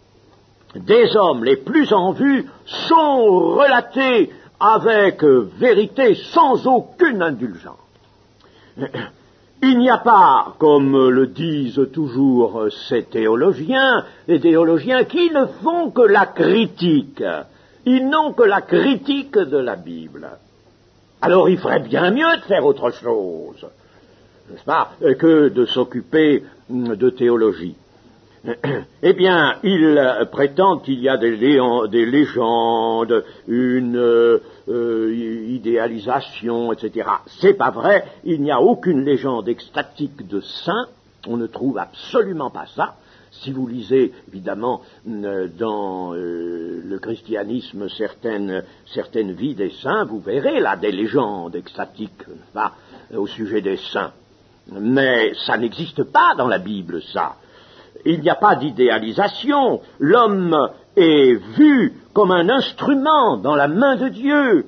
des hommes les plus en vue sont relatées avec vérité, sans aucune indulgence. Il n'y a pas, comme le disent toujours ces théologiens, les théologiens qui ne font que la critique. Ils n'ont que la critique de la Bible. Alors il ferait bien mieux de faire autre chose, n'est-ce pas, que de s'occuper de théologie. Eh bien, ils prétendent qu'il y a des, lé- des légendes, une euh, idéalisation, et cetera. C'est pas vrai, il n'y a aucune légende extatique de saints, on ne trouve absolument pas ça. Si vous lisez, évidemment, dans euh, le christianisme certaines, certaines vies des saints, vous verrez là des légendes extatiques, enfin, au sujet des saints. Mais ça n'existe pas dans la Bible, ça. Il n'y a pas d'idéalisation. L'homme est vu comme un instrument dans la main de Dieu.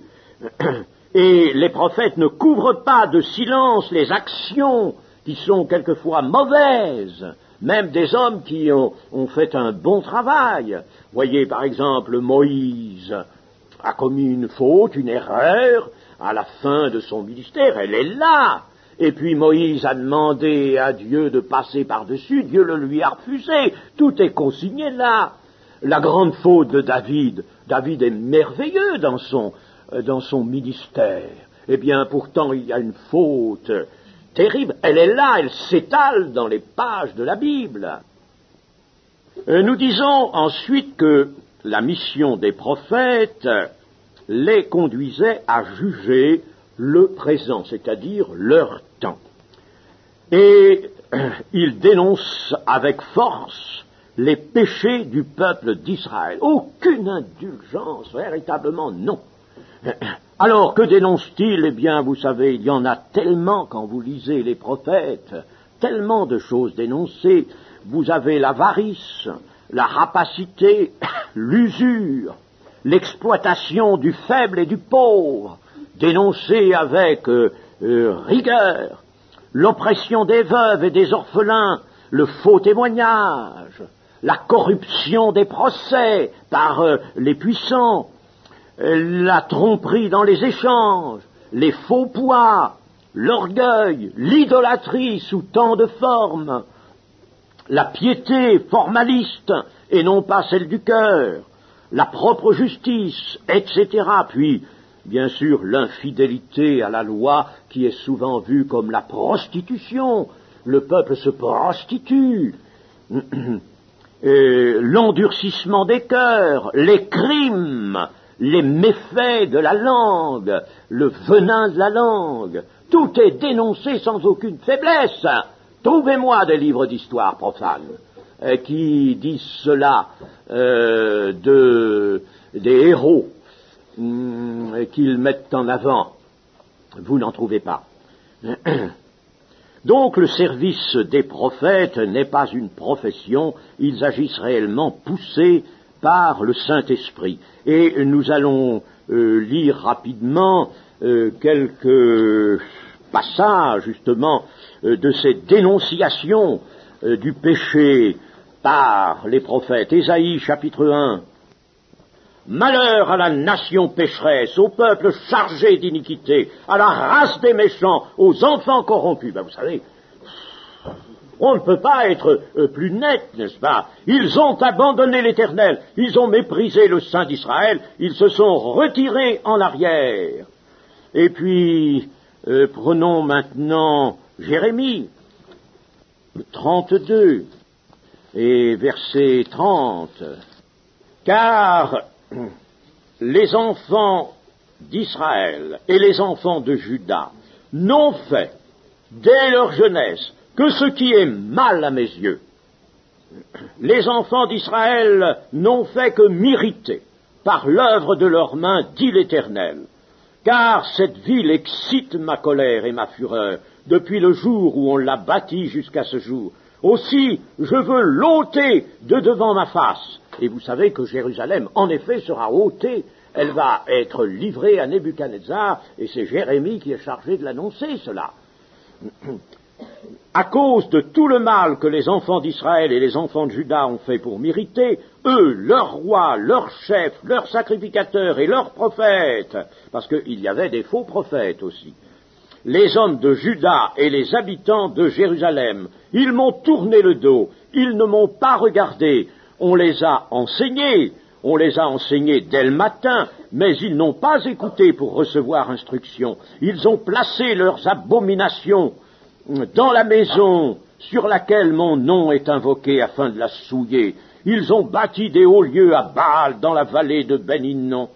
Et les prophètes ne couvrent pas de silence les actions qui sont quelquefois mauvaises, même des hommes qui ont, ont fait un bon travail. Voyez, par exemple, Moïse a commis une faute, une erreur, à la fin de son ministère, elle est là. Et puis Moïse a demandé à Dieu de passer par-dessus, Dieu le lui a refusé. Tout est consigné là. La grande faute de David, David est merveilleux dans son, dans son ministère. Eh bien, pourtant, il y a une faute terrible. Elle est là, elle s'étale dans les pages de la Bible. Nous disons ensuite que la mission des prophètes les conduisait à juger le présent, c'est-à-dire leur temps. Et ils dénoncent avec force les péchés du peuple d'Israël. Aucune indulgence, véritablement non. Alors, que dénoncent-ils? Eh bien, vous savez, il y en a tellement quand vous lisez les prophètes, tellement de choses dénoncées. Vous avez l'avarice, la rapacité, l'usure, l'exploitation du faible et du pauvre, dénoncée avec euh, euh, rigueur, l'oppression des veuves et des orphelins, le faux témoignage, la corruption des procès par euh, les puissants, la tromperie dans les échanges, les faux poids, l'orgueil, l'idolâtrie sous tant de formes, la piété formaliste et non pas celle du cœur, la propre justice, et cetera. Puis, bien sûr, l'infidélité à la loi qui est souvent vue comme la prostitution. Le peuple se prostitue. L'endurcissement des cœurs, les crimes, les méfaits de la langue, le venin de la langue, tout est dénoncé sans aucune faiblesse. Trouvez-moi des livres d'histoire profanes euh, qui disent cela euh, de, des héros hum, qu'ils mettent en avant. Vous n'en trouvez pas. Donc le service des prophètes n'est pas une profession, ils agissent réellement poussés par le Saint-Esprit. Et nous allons euh, lire rapidement euh, quelques passages justement euh, de cette dénonciation euh, du péché par les prophètes. Ésaïe chapitre un. Malheur à la nation pécheresse, au peuple chargé d'iniquité, à la race des méchants, aux enfants corrompus. Ben vous savez, on ne peut pas être euh, plus net, n'est-ce pas? Ils ont abandonné l'Éternel, ils ont méprisé le Saint d'Israël, ils se sont retirés en arrière. Et puis, euh, prenons maintenant Jérémie, trente-deux, et verset trente. Car les enfants d'Israël et les enfants de Juda n'ont fait, dès leur jeunesse, que ce qui est mal à mes yeux. Les enfants d'Israël n'ont fait que m'irriter par l'œuvre de leurs mains, dit l'Éternel. Car cette ville excite ma colère et ma fureur, depuis le jour où on l'a bâtie jusqu'à ce jour. Aussi, je veux l'ôter de devant ma face. Et vous savez que Jérusalem, en effet, sera ôtée. Elle va être livrée à Nebuchadnezzar, et c'est Jérémie qui est chargé de l'annoncer, cela. À cause de tout le mal que les enfants d'Israël et les enfants de Juda ont fait pour m'irriter, eux, leurs rois, leurs chefs, leurs sacrificateurs et leurs prophètes, parce qu'il y avait des faux prophètes aussi, les hommes de Juda et les habitants de Jérusalem, ils m'ont tourné le dos, ils ne m'ont pas regardé, on les a enseignés, on les a enseignés dès le matin, mais ils n'ont pas écouté pour recevoir instruction. Ils ont placé leurs abominations dans la maison sur laquelle mon nom est invoqué afin de la souiller. Ils ont bâti des hauts lieux à Baal dans la vallée de Ben-Hinnom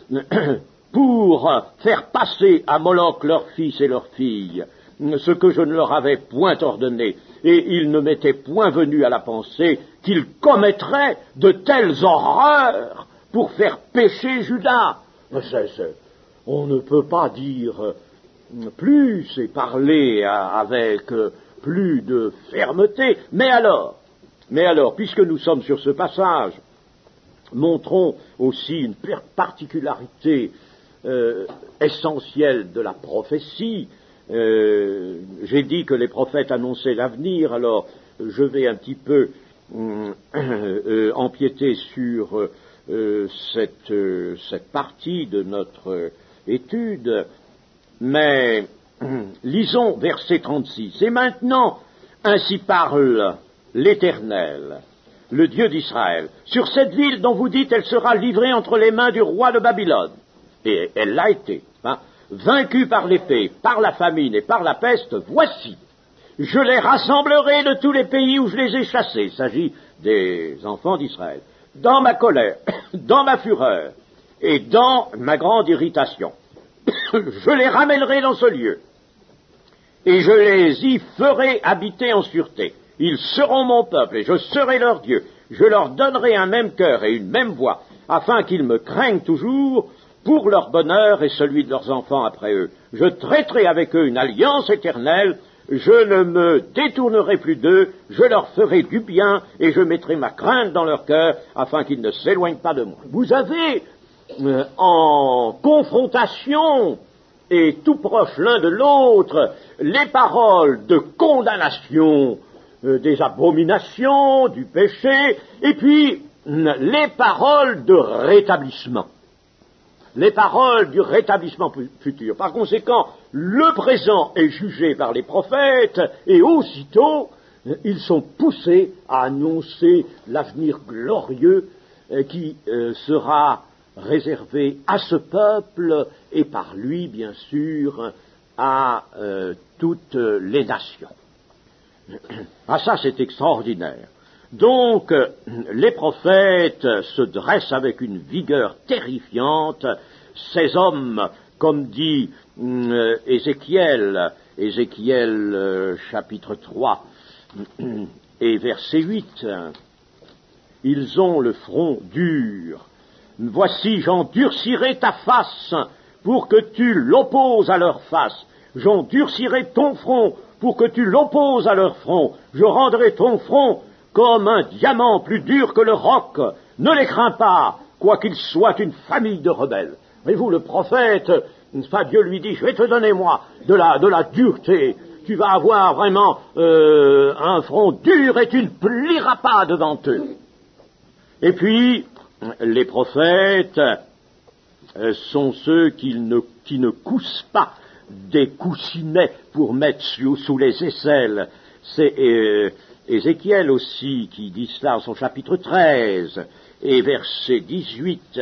pour faire passer à Moloch leurs fils et leurs filles, ce que je ne leur avais point ordonné, et il ne m'était point venu à la pensée qu'ils commettraient de telles horreurs pour faire pécher Juda. C'est, c'est, on ne peut pas dire plus et parler avec plus de fermeté, mais alors, mais alors, puisque nous sommes sur ce passage, montrons aussi une particularité euh, essentielle de la prophétie. Euh, j'ai dit que les prophètes annonçaient l'avenir, alors je vais un petit peu euh, euh, empiéter sur euh, cette, euh, cette partie de notre étude, mais euh, lisons verset trente-six. Et maintenant, ainsi parle l'Éternel, le Dieu d'Israël, sur cette ville dont vous dites elle sera livrée entre les mains du roi de Babylone. Et elle l'a été, hein. Vaincus par l'épée, par la famine et par la peste, voici, je les rassemblerai de tous les pays où je les ai chassés, il s'agit des enfants d'Israël, dans ma colère, dans ma fureur et dans ma grande irritation. Je les ramènerai dans ce lieu et je les y ferai habiter en sûreté. Ils seront mon peuple et je serai leur Dieu. Je leur donnerai un même cœur et une même voix, afin qu'ils me craignent toujours, pour leur bonheur et celui de leurs enfants après eux. Je traiterai avec eux une alliance éternelle, je ne me détournerai plus d'eux, je leur ferai du bien et je mettrai ma crainte dans leur cœur afin qu'ils ne s'éloignent pas de moi. Vous avez euh, en confrontation et tout proche l'un de l'autre les paroles de condamnation euh, des abominations, du péché, et puis euh, les paroles de rétablissement. Les paroles du rétablissement futur. Par conséquent, le présent est jugé par les prophètes, et aussitôt, ils sont poussés à annoncer l'avenir glorieux euh, qui euh, sera réservé à ce peuple et par lui, bien sûr, à euh, toutes les nations. Ah, ça, c'est extraordinaire. Donc, euh, les prophètes se dressent avec une vigueur terrifiante. Ces hommes, comme dit euh, Ézéchiel, Ézéchiel euh, chapitre trois et verset huit, ils ont le front dur. Voici, j'endurcirai ta face pour que tu l'opposes à leur face. J'endurcirai ton front pour que tu l'opposes à leur front. Je rendrai ton front comme un diamant plus dur que le roc. Ne les crains pas, quoiqu'ils soient une famille de rebelles. Voyez-vous, le prophète, enfin, Dieu lui dit, je vais te donner, moi, de la, de la dureté. Tu vas avoir vraiment euh, un front dur et tu ne plieras pas devant eux. Et puis, les prophètes euh, sont ceux qui ne, qui ne coussent pas des coussinets pour mettre sous, sous les aisselles. C'est euh, Ézéchiel aussi qui dit cela en son chapitre treize et verset dix-huit.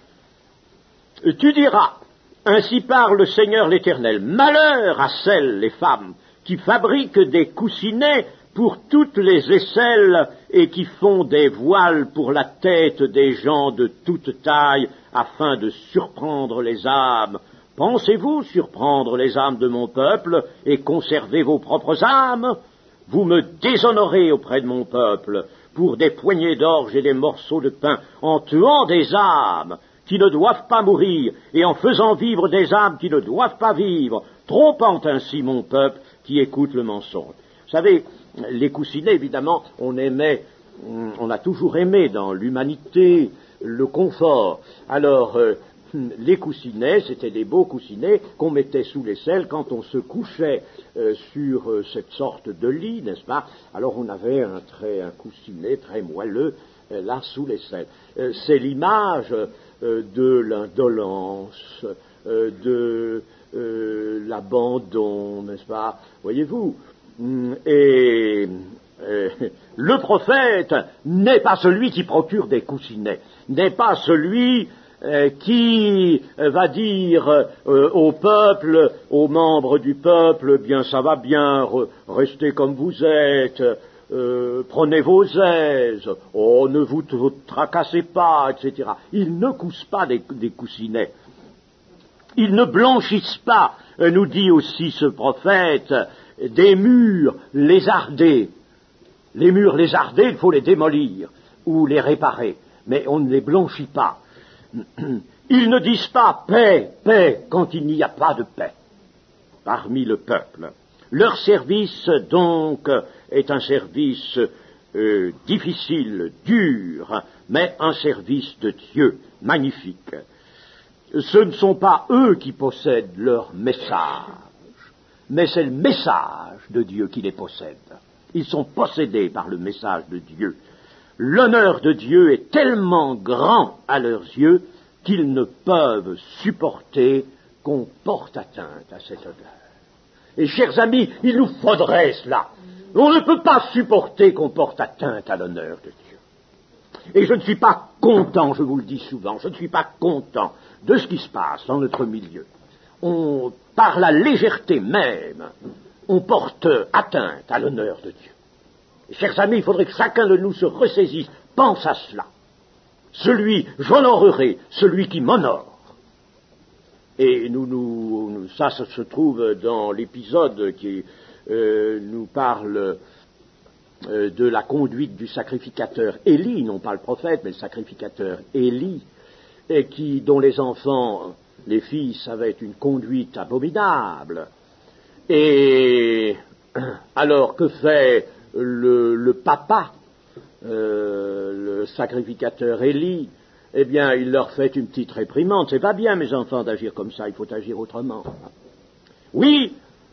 Tu diras, ainsi parle le Seigneur l'Éternel, malheur à celles, les femmes, qui fabriquent des coussinets pour toutes les aisselles et qui font des voiles pour la tête des gens de toute taille afin de surprendre les âmes. Pensez-vous surprendre les âmes de mon peuple et conserver vos propres âmes? Vous me déshonorez auprès de mon peuple pour des poignées d'orge et des morceaux de pain en tuant des âmes qui ne doivent pas mourir et en faisant vivre des âmes qui ne doivent pas vivre, trompant ainsi mon peuple qui écoute le mensonge. Vous savez, les coussinets, évidemment, on aimait, on a toujours aimé dans l'humanité le confort. Alors, euh, les coussinets, c'était des beaux coussinets qu'on mettait sous l'aisselle quand on se couchait euh, sur euh, cette sorte de lit, n'est-ce pas? Alors on avait un, très, un coussinet très moelleux euh, là sous l'aisselle. Euh, c'est l'image euh, de l'indolence, euh, de euh, l'abandon, n'est-ce pas? Voyez-vous? Et euh, le prophète n'est pas celui qui procure des coussinets, n'est pas celui euh, qui va dire euh, au peuple, aux membres du peuple, bien ça va bien, re, restez comme vous êtes, euh, prenez vos aises, oh ne vous tracassez pas, et cetera. Ils ne coussent pas des, des coussinets. Ils ne blanchissent pas, nous dit aussi ce prophète, des murs lézardés. Les murs lézardés, il faut les démolir ou les réparer, mais on ne les blanchit pas. Ils ne disent pas paix, paix, quand il n'y a pas de paix parmi le peuple. Leur service, donc, est un service euh, difficile, dur, mais un service de Dieu, magnifique. Ce ne sont pas eux qui possèdent leur message, mais c'est le message de Dieu qui les possède. Ils sont possédés par le message de Dieu. L'honneur de Dieu est tellement grand à leurs yeux qu'ils ne peuvent supporter qu'on porte atteinte à cet honneur. Et chers amis, il nous faudrait cela. On ne peut pas supporter qu'on porte atteinte à l'honneur de Dieu. Et je ne suis pas content, je vous le dis souvent, je ne suis pas content de ce qui se passe dans notre milieu. On, par la légèreté même, on porte atteinte à l'honneur de Dieu. Et chers amis, il faudrait que chacun de nous se ressaisisse, pense à cela. Celui, j'honorerai celui qui m'honore. Et nous, nous, nous, ça, ça se trouve dans l'épisode qui euh, nous parle euh, de la conduite du sacrificateur Élie, non pas le prophète, mais le sacrificateur Élie, et qui, dont les enfants, les fils, avaient une conduite abominable. Et alors, que fait le, le papa, euh, le sacrificateur Élie? Eh bien, il leur fait une petite réprimande. C'est pas bien, mes enfants, d'agir comme ça, il faut agir autrement. Oui,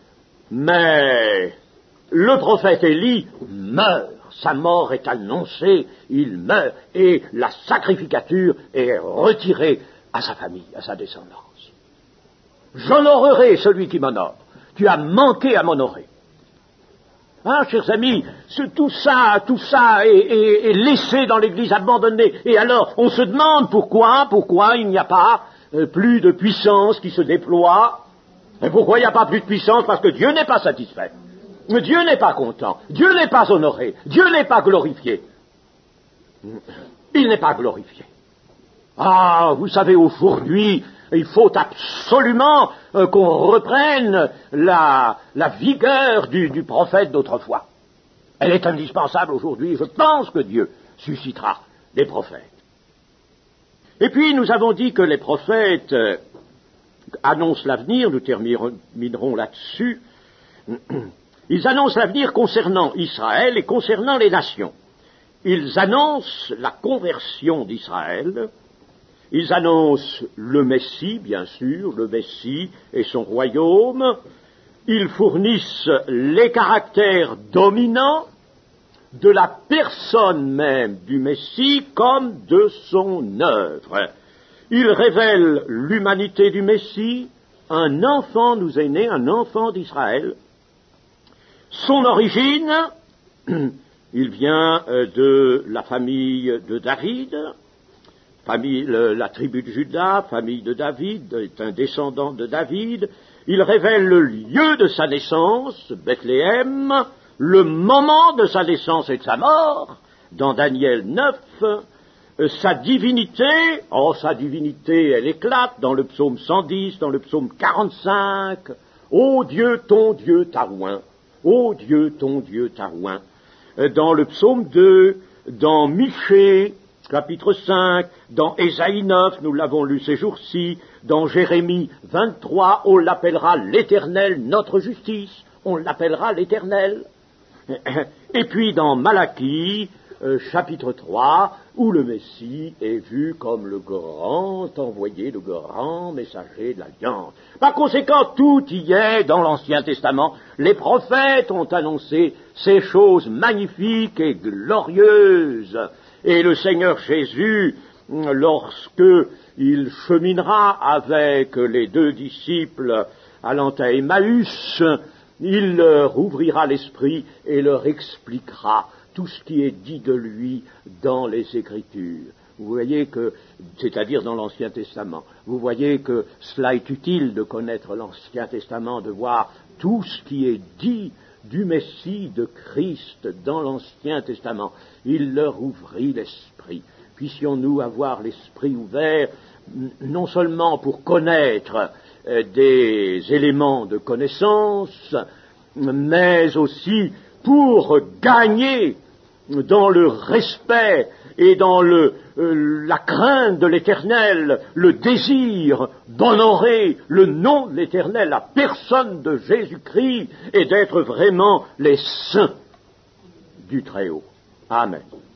mais le prophète Élie meurt. Sa mort est annoncée, il meurt, et la sacrificature est retirée à sa famille, à sa descendance. J'honorerai celui qui m'honore. Tu as manqué à m'honorer. Hein, chers amis, ce, tout ça, tout ça est, est, est laissé dans l'Église, abandonné. Et alors, on se demande pourquoi, pourquoi il n'y a pas euh, plus de puissance qui se déploie. Et pourquoi il n'y a pas plus de puissance? Parce que Dieu n'est pas satisfait. Dieu n'est pas content. Dieu n'est pas honoré. Dieu n'est pas glorifié. Il n'est pas glorifié. Ah, vous savez, aujourd'hui, il faut absolument euh, qu'on reprenne la, la vigueur du, du prophète d'autrefois. Elle est indispensable aujourd'hui. Je pense que Dieu suscitera des prophètes. Et puis, nous avons dit que les prophètes euh, annoncent l'avenir. Nous terminerons là-dessus. Ils annoncent l'avenir concernant Israël et concernant les nations. Ils annoncent la conversion d'Israël. Ils annoncent le Messie, bien sûr, le Messie et son royaume. Ils fournissent les caractères dominants de la personne même du Messie comme de son œuvre. Ils révèlent l'humanité du Messie. Un enfant nous est né, un enfant d'Israël. Son origine, il vient de la famille de David. Famille, le, la tribu de Juda, famille de David, est un descendant de David. Il révèle le lieu de sa naissance, Bethléem, le moment de sa naissance et de sa mort, dans Daniel neuf, euh, sa divinité, oh sa divinité, elle éclate dans le psaume cent dix, dans le psaume quarante-cinq, ô Dieu, ton Dieu t'a oint, ô Dieu, ton Dieu t'a oint, euh, dans le psaume deux, dans Michée, chapitre cinq, dans Ésaïe neuf, nous l'avons lu ces jours-ci, dans Jérémie vingt-trois, on l'appellera l'Éternel notre justice, on l'appellera l'Éternel. Et puis dans Malachie, euh, chapitre trois, où le Messie est vu comme le grand envoyé, le grand messager de l'Alliance. Par conséquent, tout y est dans l'Ancien Testament. Les prophètes ont annoncé ces choses magnifiques et glorieuses. Et le Seigneur Jésus, lorsque il cheminera avec les deux disciples allant à Emmaüs, il leur ouvrira l'esprit et leur expliquera tout ce qui est dit de lui dans les Écritures. Vous voyez que, c'est-à-dire dans l'Ancien Testament, vous voyez que cela est utile de connaître l'Ancien Testament, de voir tout ce qui est dit du Messie de Christ dans l'Ancien Testament. Il leur ouvrit l'esprit. Puissions-nous avoir l'esprit ouvert, non seulement pour connaître euh, des éléments de connaissance, mais aussi pour gagner dans le respect et dans le, euh, la crainte de l'Éternel, le désir d'honorer le nom de l'Éternel, la personne de Jésus-Christ, et d'être vraiment les saints du Très-Haut. Amen.